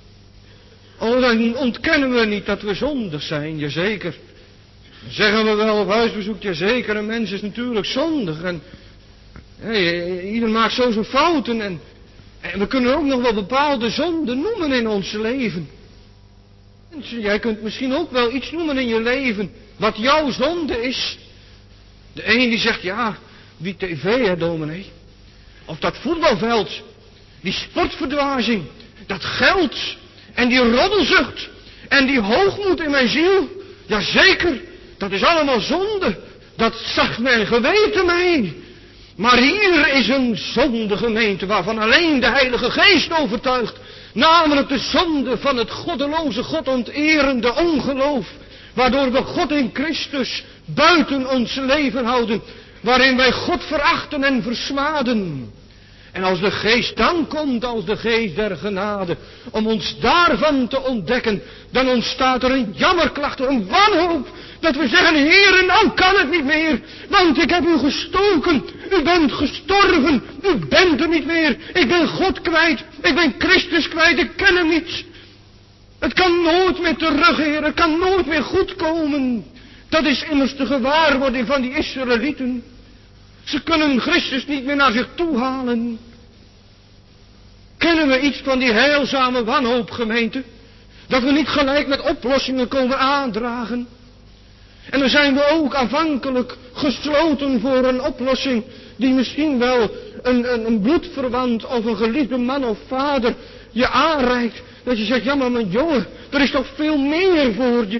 Oh, dan ontkennen we niet dat we zondig zijn, jazeker. Dan zeggen we wel op huisbezoek, jazeker, een mens is natuurlijk zondig. En hey, ieder maakt zo zijn fouten. En, en we kunnen ook nog wel bepaalde zonden noemen in ons leven. En jij kunt misschien ook wel iets noemen in je leven wat jouw zonde is. De een die zegt, ja, die tv, hè, dominee. Of dat voetbalveld. Die sportverdwazing. Dat geld. En die roddelzucht. En die hoogmoed in mijn ziel. Jazeker, dat is allemaal zonde. Dat zag mijn geweten mij. Maar hier is een zonde, gemeente, waarvan alleen de Heilige Geest overtuigt. Namelijk de zonde van het goddeloze, godonterende ongeloof. Waardoor we God in Christus buiten ons leven houden. Waarin wij God verachten en versmaden. En als de Geest dan komt, als de Geest der genade, om ons daarvan te ontdekken, dan ontstaat er een jammerklacht, een wanhoop, dat we zeggen, Heere, nou kan het niet meer, want ik heb u gestoken, u bent gestorven, u bent er niet meer, ik ben God kwijt, ik ben Christus kwijt, ik ken hem niet. Het kan nooit meer terug, Heer, het kan nooit meer goed komen. Dat is immers de gewaarwording van die Israëlieten. Ze kunnen Christus niet meer naar zich toe halen. Kennen we iets van die heilzame wanhoop, gemeente? Dat we niet gelijk met oplossingen komen aandragen. En dan zijn we ook aanvankelijk gesloten voor een oplossing die misschien wel een, een, een bloedverwant of een geliefde man of vader je aanreikt. Dat je zegt, ja maar mijn jongen, er is toch veel meer voor je.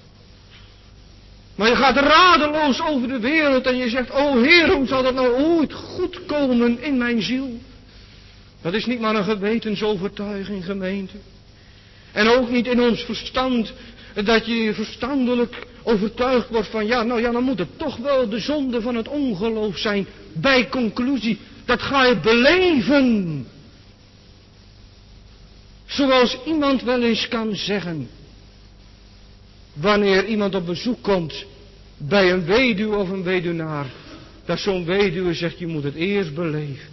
Maar je gaat radeloos over de wereld en je zegt, o Heer, hoe zal dat nou ooit goed komen in mijn ziel? Dat is niet maar een gewetensovertuiging, gemeente. En ook niet in ons verstand, dat je verstandelijk overtuigd wordt van, ja, nou ja, dan moet het toch wel de zonde van het ongeloof zijn. Bij conclusie, dat ga je beleven. Zoals iemand wel eens kan zeggen, wanneer iemand op bezoek komt bij een weduwe of een weduwnaar, dat zo'n weduwe zegt, je moet het eerst beleven.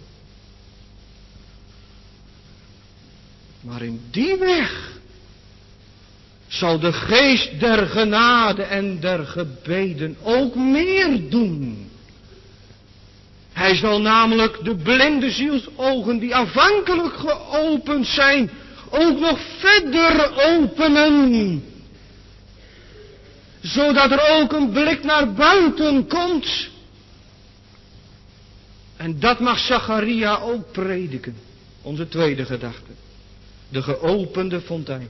Maar in die weg zal de geest der genade en der gebeden ook meer doen. Hij zal namelijk de blinde zielsogen die aanvankelijk geopend zijn, ook nog verder openen. Zodat er ook een blik naar buiten komt. En dat mag Zacharia ook prediken. Onze tweede gedachte. De geopende fontein.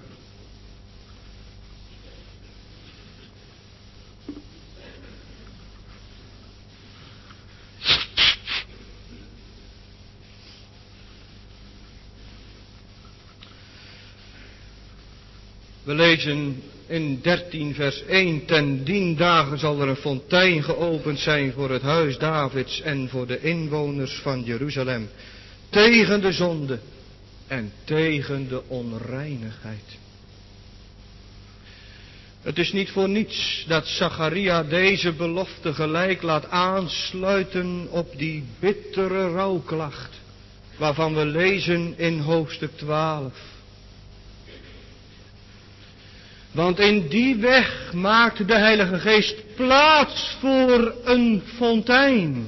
We lezen in dertien vers één, ten dien dagen zal er een fontein geopend zijn voor het huis Davids en voor de inwoners van Jeruzalem, tegen de zonde en tegen de onreinigheid. Het is niet voor niets dat Zacharia deze belofte gelijk laat aansluiten op die bittere rouwklacht, waarvan we lezen in hoofdstuk twaalf. Want in die weg maakt de Heilige Geest plaats voor een fontein.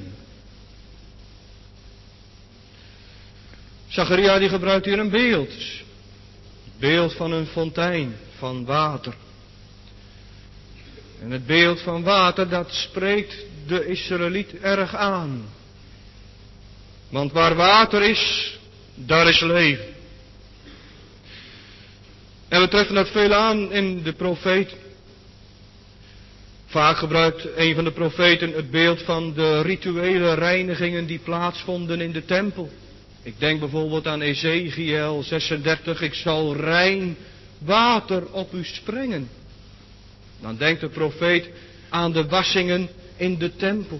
Zacharia die gebruikt hier een beeld. Het beeld van een fontein, van water. En het beeld van water, dat spreekt de Israëliet erg aan. Want waar water is, daar is leven. En we treffen dat veel aan in de profeet. Vaak gebruikt een van de profeten het beeld van de rituele reinigingen die plaatsvonden in de tempel. Ik denk bijvoorbeeld aan Ezekiel zesendertig, ik zal rein water op u sprengen. Dan denkt de profeet aan de wassingen in de tempel.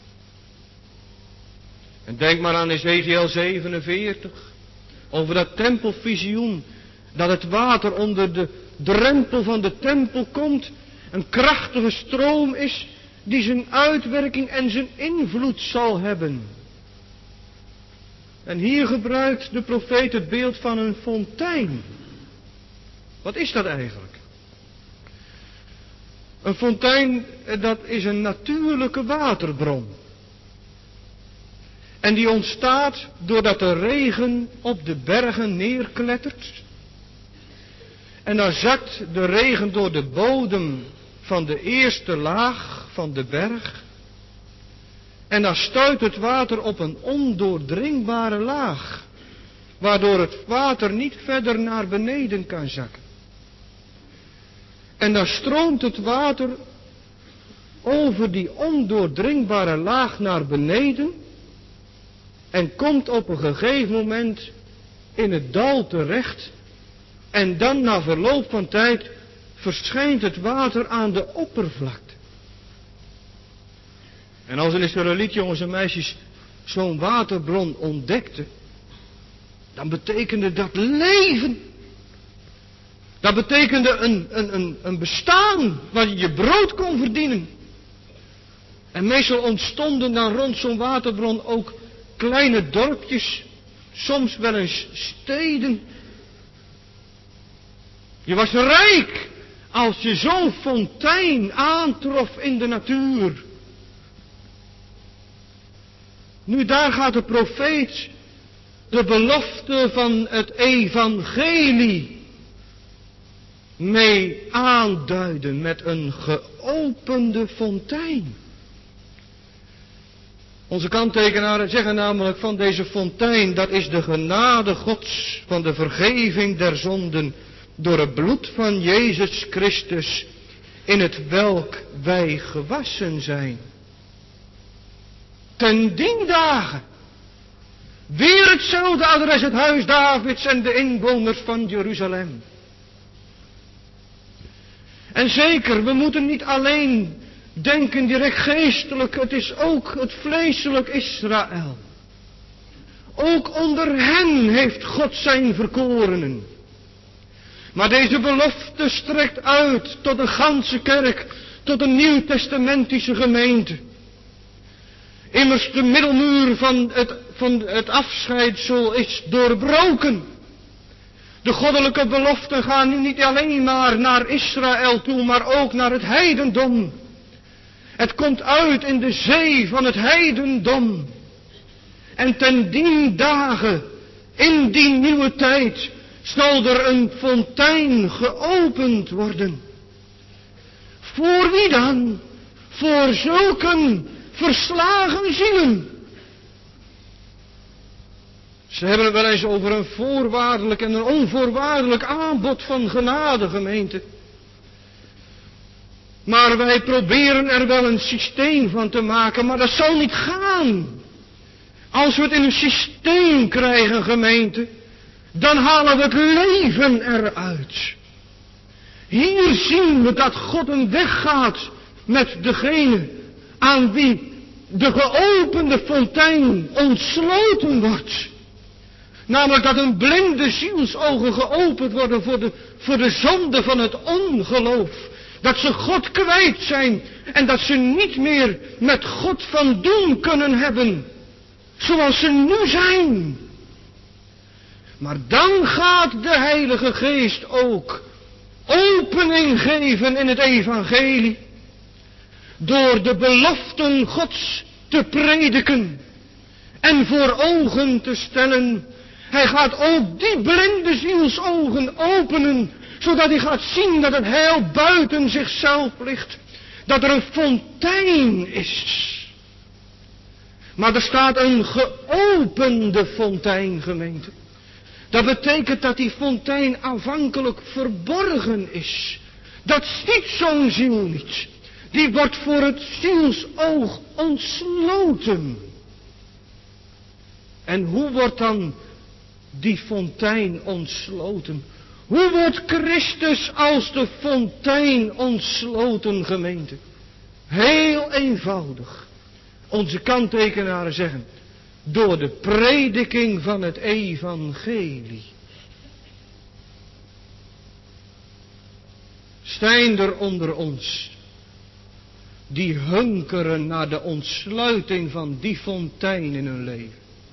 En denk maar aan Ezekiel zevenenveertig, over dat tempelvisioen. Dat het water onder de drempel van de tempel komt. Een krachtige stroom is die zijn uitwerking en zijn invloed zal hebben. En hier gebruikt de profeet het beeld van een fontein. Wat is dat eigenlijk? Een fontein, dat is een natuurlijke waterbron. En die ontstaat doordat de regen op de bergen neerklettert. En dan zakt de regen door de bodem van de eerste laag van de berg. En dan stuit het water op een ondoordringbare laag. Waardoor het water niet verder naar beneden kan zakken. En dan stroomt het water over die ondoordringbare laag naar beneden. En komt op een gegeven moment in het dal terecht. En dan na verloop van tijd verschijnt het water aan de oppervlakte. En als een Israëliet, jongens en meisjes, zo'n waterbron ontdekte, dan betekende dat leven. Dat betekende een, een, een, een bestaan waar je je brood kon verdienen. En meestal ontstonden dan rond zo'n waterbron ook kleine dorpjes, soms wel eens steden. Je was rijk als je zo'n fontein aantrof in de natuur. Nu daar gaat de profeet de belofte van het evangelie mee aanduiden met een geopende fontein. Onze kanttekenaren zeggen namelijk van deze fontein, dat is de genade Gods van de vergeving der zonden door het bloed van Jezus Christus, in het welk wij gewassen zijn. Ten dien dagen, weer hetzelfde adres, het huis Davids en de inwoners van Jeruzalem. En zeker, we moeten niet alleen denken direct geestelijk, het is ook het vleeselijk Israël. Ook onder hen heeft God zijn verkorenen. Maar deze belofte strekt uit tot een ganse kerk, tot een nieuwtestamentische gemeente. Immers de middelmuur van het, van het afscheidsel is doorbroken. De goddelijke beloften gaan nu niet alleen maar naar Israël toe, maar ook naar het heidendom. Het komt uit in de zee van het heidendom. En ten dien dagen, in die nieuwe tijd, zal er een fontein geopend worden. Voor wie dan? Voor zulke verslagen zielen. Ze hebben het wel eens over een voorwaardelijk en een onvoorwaardelijk aanbod van genade, gemeente. Maar wij proberen er wel een systeem van te maken, maar dat zal niet gaan. Als we het in een systeem krijgen, gemeente, dan halen we het leven eruit. Hier zien we dat God een weg gaat met degene aan wie de geopende fontein ontsloten wordt. Namelijk dat een blinde zielsogen geopend worden voor de, voor de zonde van het ongeloof. Dat ze God kwijt zijn en dat ze niet meer met God van doen kunnen hebben. Zoals ze nu zijn. Maar dan gaat de Heilige Geest ook opening geven in het evangelie. Door de beloften Gods te prediken en voor ogen te stellen. Hij gaat ook die blinde zielsogen openen, zodat hij gaat zien dat het heil buiten zichzelf ligt. Dat er een fontein is. Maar er staat een geopende fontein, gemeente. Dat betekent dat die fontein aanvankelijk verborgen is. Dat ziet zo'n ziel niet. Die wordt voor het zielsoog ontsloten. En hoe wordt dan die fontein ontsloten? Hoe wordt Christus als de fontein ontsloten, gemeente? Heel eenvoudig. Onze kanttekenaren zeggen, door de prediking van het evangelie. Zijn er onder ons die hunkeren naar de ontsluiting van die fontein in hun leven?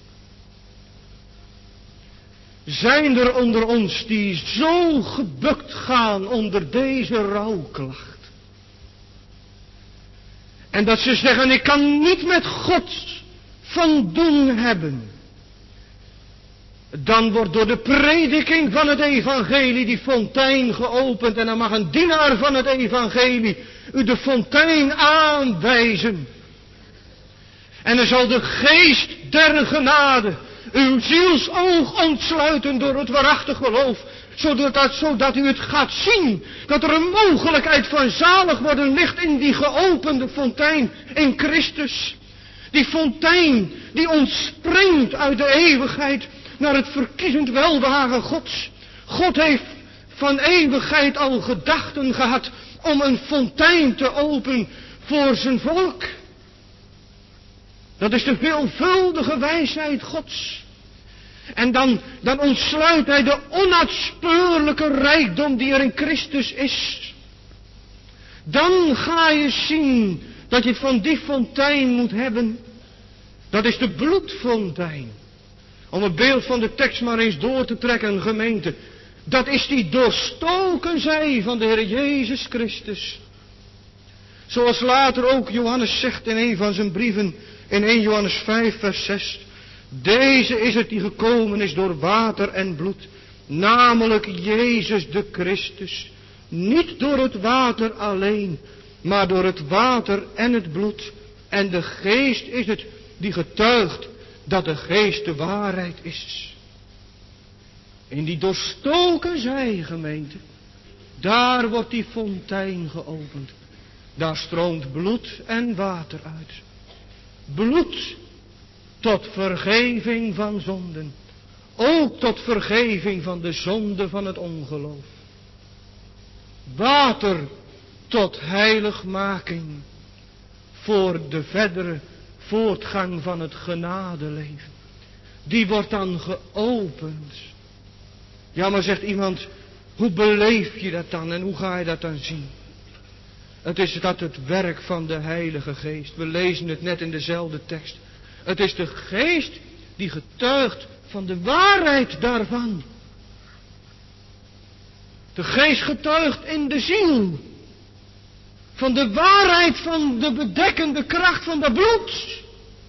Zijn er onder ons die zo gebukt gaan onder deze rouwklacht? En dat ze zeggen, ik kan niet met God van doen hebben. Dan wordt door de prediking van het evangelie die fontein geopend. En dan mag een dienaar van het evangelie u de fontein aanwijzen. En dan zal de geest der genade uw zielsoog ontsluiten door het waarachtig geloof. Zodat, zodat u het gaat zien. Dat er een mogelijkheid van zalig worden ligt in die geopende fontein in Christus. Die fontein die ontspringt uit de eeuwigheid naar het verkiezend welbehagen Gods. God heeft van eeuwigheid al gedachten gehad om een fontein te openen voor zijn volk. Dat is de veelvuldige wijsheid Gods. En dan, dan ontsluit hij de onuitspeurlijke rijkdom die er in Christus is. Dan ga je zien dat je het van die fontein moet hebben. Dat is de bloedfontein. Om het beeld van de tekst maar eens door te trekken, gemeente. Dat is die doorstoken zij van de Heer Jezus Christus. Zoals later ook Johannes zegt in een van zijn brieven, in eerste Johannes vijf vers zes. Deze is het die gekomen is door water en bloed, namelijk Jezus de Christus. Niet door het water alleen, maar door het water en het bloed. En de geest is het die getuigt dat de geest de waarheid is. In die doorstoken zij, gemeente, daar wordt die fontein geopend. Daar stroomt bloed en water uit. Bloed tot vergeving van zonden. Ook tot vergeving van de zonde van het ongeloof. Water tot heiligmaking. Voor de verdere voortgang van het genadeleven. Die wordt dan geopend. Ja, maar zegt iemand, hoe beleef je dat dan en hoe ga je dat dan zien? Het is dat het werk van de Heilige Geest. We lezen het net in dezelfde tekst. Het is de Geest die getuigt van de waarheid daarvan. De Geest getuigt in de ziel. Van de waarheid van de bedekkende kracht van dat bloed.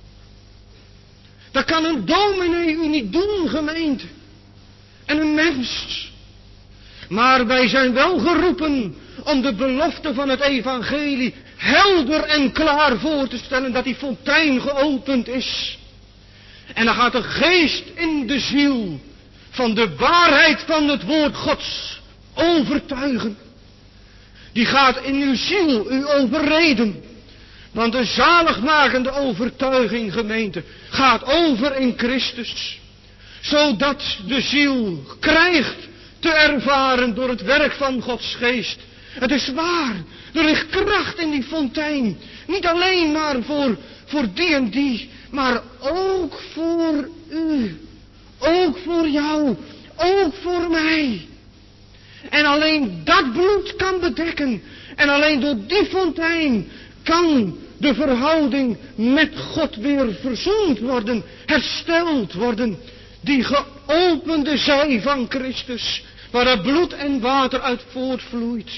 Dat kan een dominee u niet doen, gemeente. En een mens. Maar wij zijn wel geroepen om de belofte van het evangelie helder en klaar voor te stellen dat die fontein geopend is. En dan gaat de geest in de ziel van de waarheid van het woord Gods overtuigen. Die gaat in uw ziel u overreden. Want de zaligmakende overtuiging, gemeente, gaat over in Christus. Zodat de ziel krijgt te ervaren door het werk van Gods geest. Het is waar, er ligt kracht in die fontein. Niet alleen maar voor, voor die en die, maar ook voor u. Ook voor jou, ook voor mij. En alleen dat bloed kan bedekken. En alleen door die fontein kan de verhouding met God weer verzoend worden, hersteld worden. Die geopende zij van Christus, waar er bloed en water uit voortvloeit.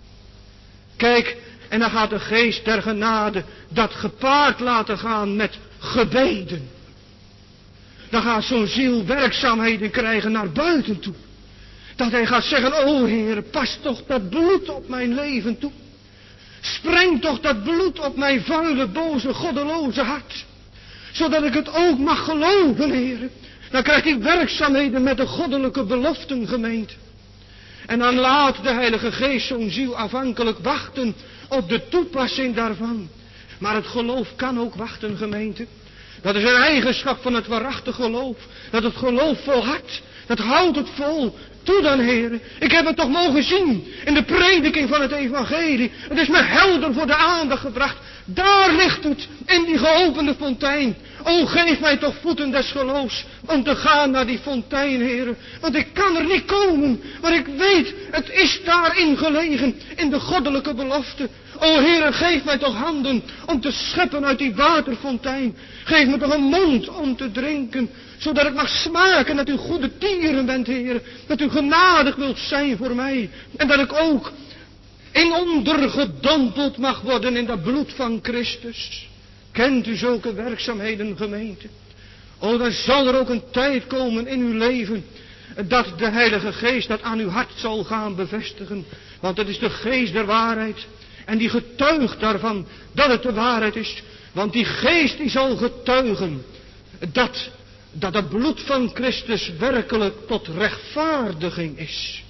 Kijk, en dan gaat de geest der genade dat gepaard laten gaan met gebeden. Dan gaat zo'n ziel werkzaamheden krijgen naar buiten toe. Dat hij gaat zeggen, o Heer, pas toch dat bloed op mijn leven toe. Spreng toch dat bloed op mijn vuile, boze, goddeloze hart. Zodat ik het ook mag geloven, Heer. Dan krijgt hij werkzaamheden met de goddelijke beloften, gemeente. En dan laat de Heilige Geest zo'n ziel afhankelijk wachten op de toepassing daarvan. Maar het geloof kan ook wachten, gemeente. Dat is een eigenschap van het waarachtig geloof. Dat het geloof volhardt. Dat houdt het vol. Toe dan, heren. Ik heb het toch mogen zien in de prediking van het evangelie. Het is me helder voor de aandacht gebracht. Daar ligt het, in die geopende fontein. O, geef mij toch voeten des geloofs om te gaan naar die fontein, heren. Want ik kan er niet komen, maar ik weet, het is daarin gelegen, in de goddelijke belofte. O, heren, geef mij toch handen om te scheppen uit die waterfontein. Geef me toch een mond om te drinken, zodat ik mag smaken dat u goede tieren bent, heren. Dat u genadig wilt zijn voor mij. En dat ik ook in ondergedompeld mag worden in dat bloed van Christus. Kent u zulke werkzaamheden, gemeente? O, dan zal er ook een tijd komen in uw leven dat de Heilige Geest dat aan uw hart zal gaan bevestigen. Want het is de geest der waarheid. En die getuigt daarvan dat het de waarheid is. Want die geest die zal getuigen dat dat het bloed van Christus werkelijk tot rechtvaardiging is.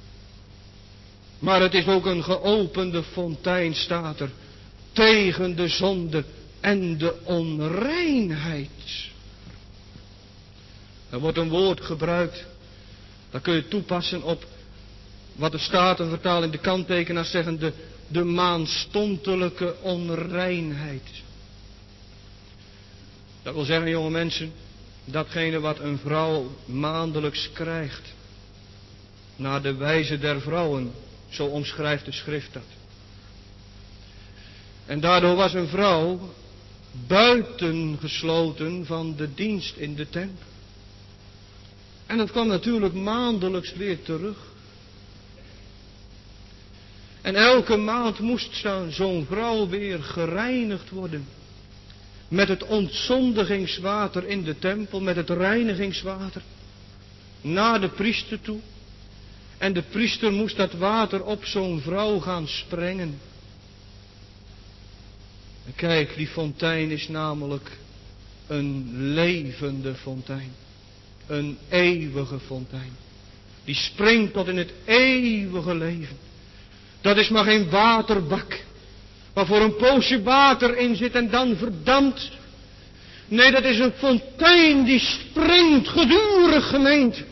Maar het is ook een geopende fontein, staat er, tegen de zonde en de onreinheid. Er wordt een woord gebruikt, dat kun je toepassen op wat de Statenvertaling in de kanttekenaars zeggen, de, de maanstontelijke onreinheid. Dat wil zeggen, jonge mensen, datgene wat een vrouw maandelijks krijgt, naar de wijze der vrouwen, zo omschrijft de schrift dat. En daardoor was een vrouw buitengesloten van de dienst in de tempel. En dat kwam natuurlijk maandelijks weer terug. En elke maand moest zo'n vrouw weer gereinigd worden. Met het ontzondigingswater in de tempel, met het reinigingswater. Naar de priester toe. En de priester moest dat water op zo'n vrouw gaan sprengen. En kijk, die fontein is namelijk een levende fontein. Een eeuwige fontein. Die springt tot in het eeuwige leven. Dat is maar geen waterbak, waarvoor een poosje water in zit en dan verdampt. Nee, dat is een fontein die springt gedurig, gemeente.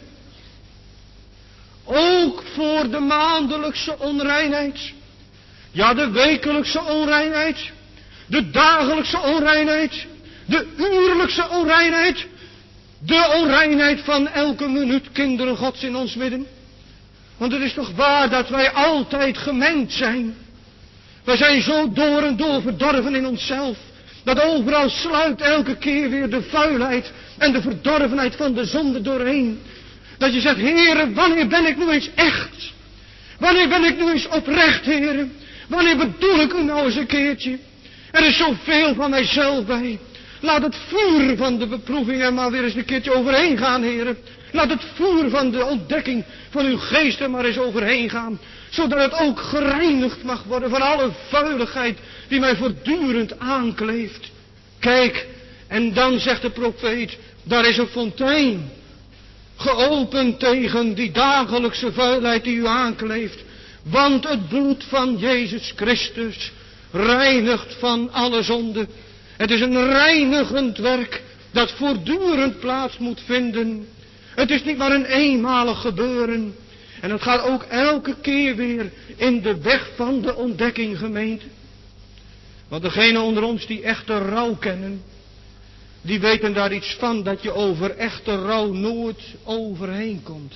Ook voor de maandelijkse onreinheid. Ja, de wekelijkse onreinheid. De dagelijkse onreinheid. De uurlijkse onreinheid. De onreinheid van elke minuut, kinderen Gods in ons midden. Want het is toch waar dat wij altijd gemengd zijn. Wij zijn zo door en door verdorven in onszelf. Dat overal sluit elke keer weer de vuilheid en de verdorvenheid van de zonde doorheen. Dat je zegt, Heere, wanneer ben ik nu eens echt? Wanneer ben ik nu eens oprecht, Heere? Wanneer bedoel ik u nou eens een keertje? Er is zoveel van mijzelf bij. Laat het vuur van de beproeving er maar weer eens een keertje overheen gaan, Heere. Laat het vuur van de ontdekking van uw geest er maar eens overheen gaan. Zodat het ook gereinigd mag worden van alle vuiligheid die mij voortdurend aankleeft. Kijk, En dan zegt de profeet, daar is een fontein, geopend tegen die dagelijkse vuilheid die u aankleeft. Want het bloed van Jezus Christus reinigt van alle zonde. Het is een reinigend werk dat voortdurend plaats moet vinden. Het is niet maar een eenmalig gebeuren. En het gaat ook elke keer weer in de weg van de ontdekking, gemeente. Want degenen onder ons die echte rouw kennen, die weten daar iets van, dat je over echte rouw nooit overheen komt.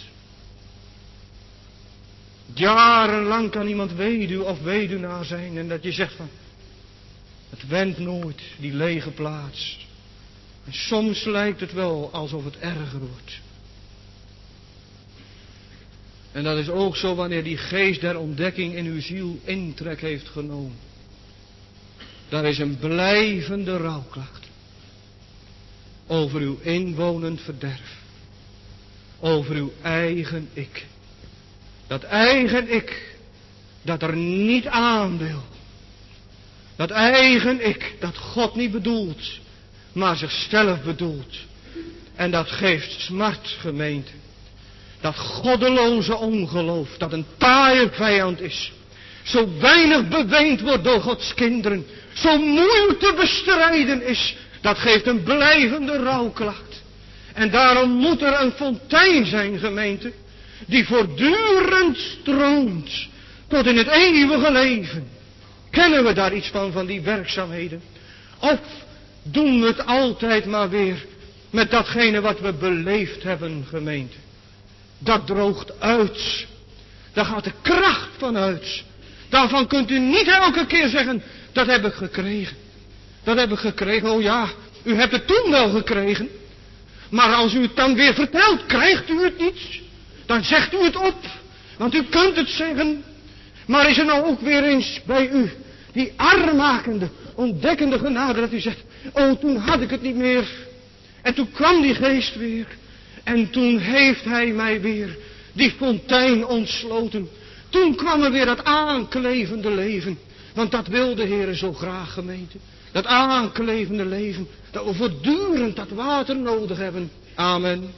Jarenlang kan iemand weduw of weduwnaar zijn en dat je zegt van, het went nooit, die lege plaats. En soms lijkt het wel alsof het erger wordt. En dat is ook zo wanneer die geest der ontdekking in uw ziel intrek heeft genomen. Daar is een blijvende rouwklacht. Over uw inwonend verderf. Over uw eigen ik. Dat eigen ik, dat er niet aan wil. Dat eigen ik, dat God niet bedoelt, maar zichzelf bedoelt. En dat geeft smart, gemeente. Dat goddeloze ongeloof, dat een taaie vijand is. Zo weinig beweend wordt door Gods kinderen. Zo moeilijk te bestrijden is. Dat geeft een blijvende rouwklacht. En daarom moet er een fontein zijn, gemeente. Die voortdurend stroomt tot in het eeuwige leven. Kennen we daar iets van, van die werkzaamheden? Of doen we het altijd maar weer met datgene wat we beleefd hebben, gemeente? Dat droogt uit. Daar gaat de kracht van uit. Daarvan kunt u niet elke keer zeggen, dat heb ik gekregen. Dat heb ik gekregen, oh ja, u hebt het toen wel gekregen. Maar als u het dan weer vertelt, krijgt u het niet. Dan zegt u het op, want u kunt het zeggen. Maar is er nou ook weer eens bij u die armmakende, ontdekkende genade dat u zegt, oh toen had ik het niet meer. En toen kwam die geest weer. En toen heeft hij mij weer die fontein ontsloten. Toen kwam er weer dat aanklevende leven. Want dat wil de Heer zo graag, gemeente. Dat aanklevende leven. Dat we voortdurend dat water nodig hebben. Amen.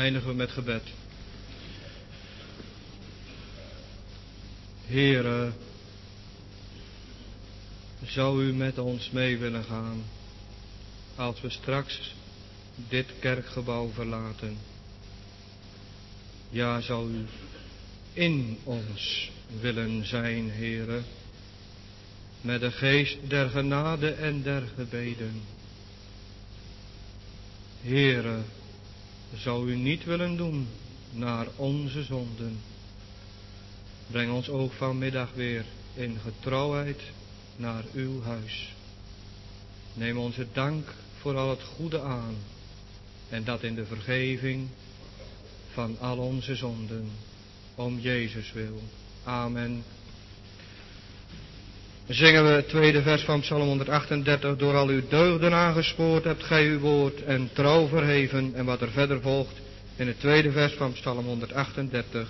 eindigen we met gebed. Heere, zou u met ons mee willen gaan als we straks dit kerkgebouw verlaten? Ja, zou u in ons willen zijn, Heere, met de geest der genade en der gebeden. Heere, zou u niet willen doen naar onze zonden? Breng ons ook vanmiddag weer in getrouwheid naar uw huis. Neem onze dank voor al het goede aan, en dat in de vergeving van al onze zonden, om Jezus wil. Amen. Dan zingen we het tweede vers van Psalm honderdachtendertig. Door al uw deugden aangespoord hebt gij uw woord en trouw verheven. En wat er verder volgt in het tweede vers van Psalm honderdachtendertig.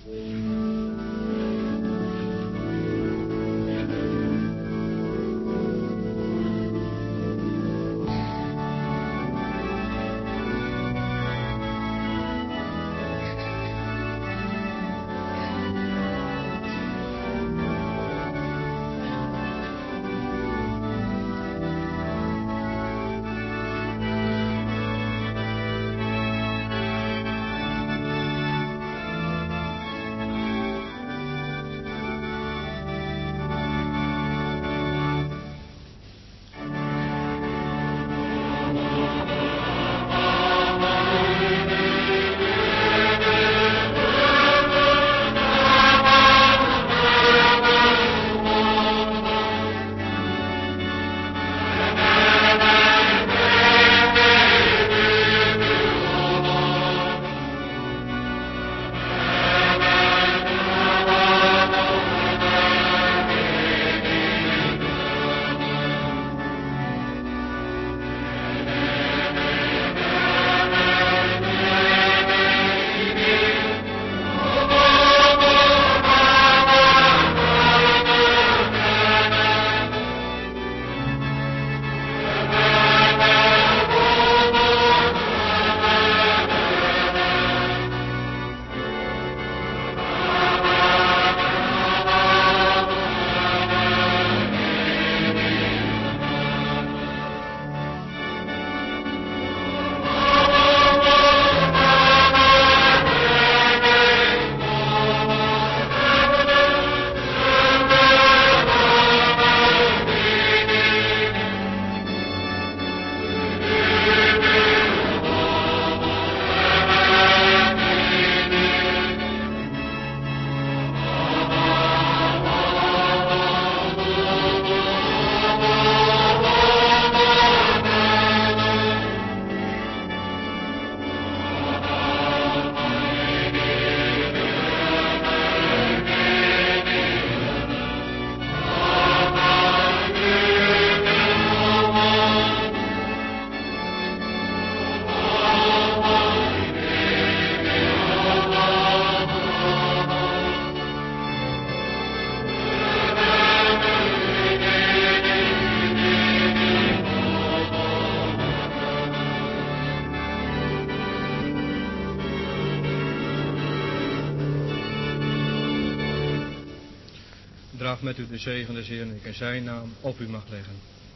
Draag met u de zegen des Heeren, ik in zijn naam op u mag leggen.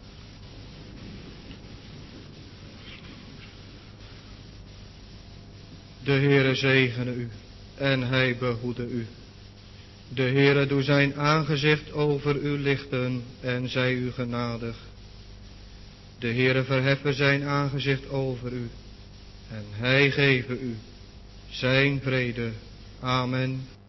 De Heere zegene u en hij behoede u. De Heere doe zijn aangezicht over u lichten en zij u genadig. De Heere verheffe zijn aangezicht over u en hij geven u zijn vrede. Amen.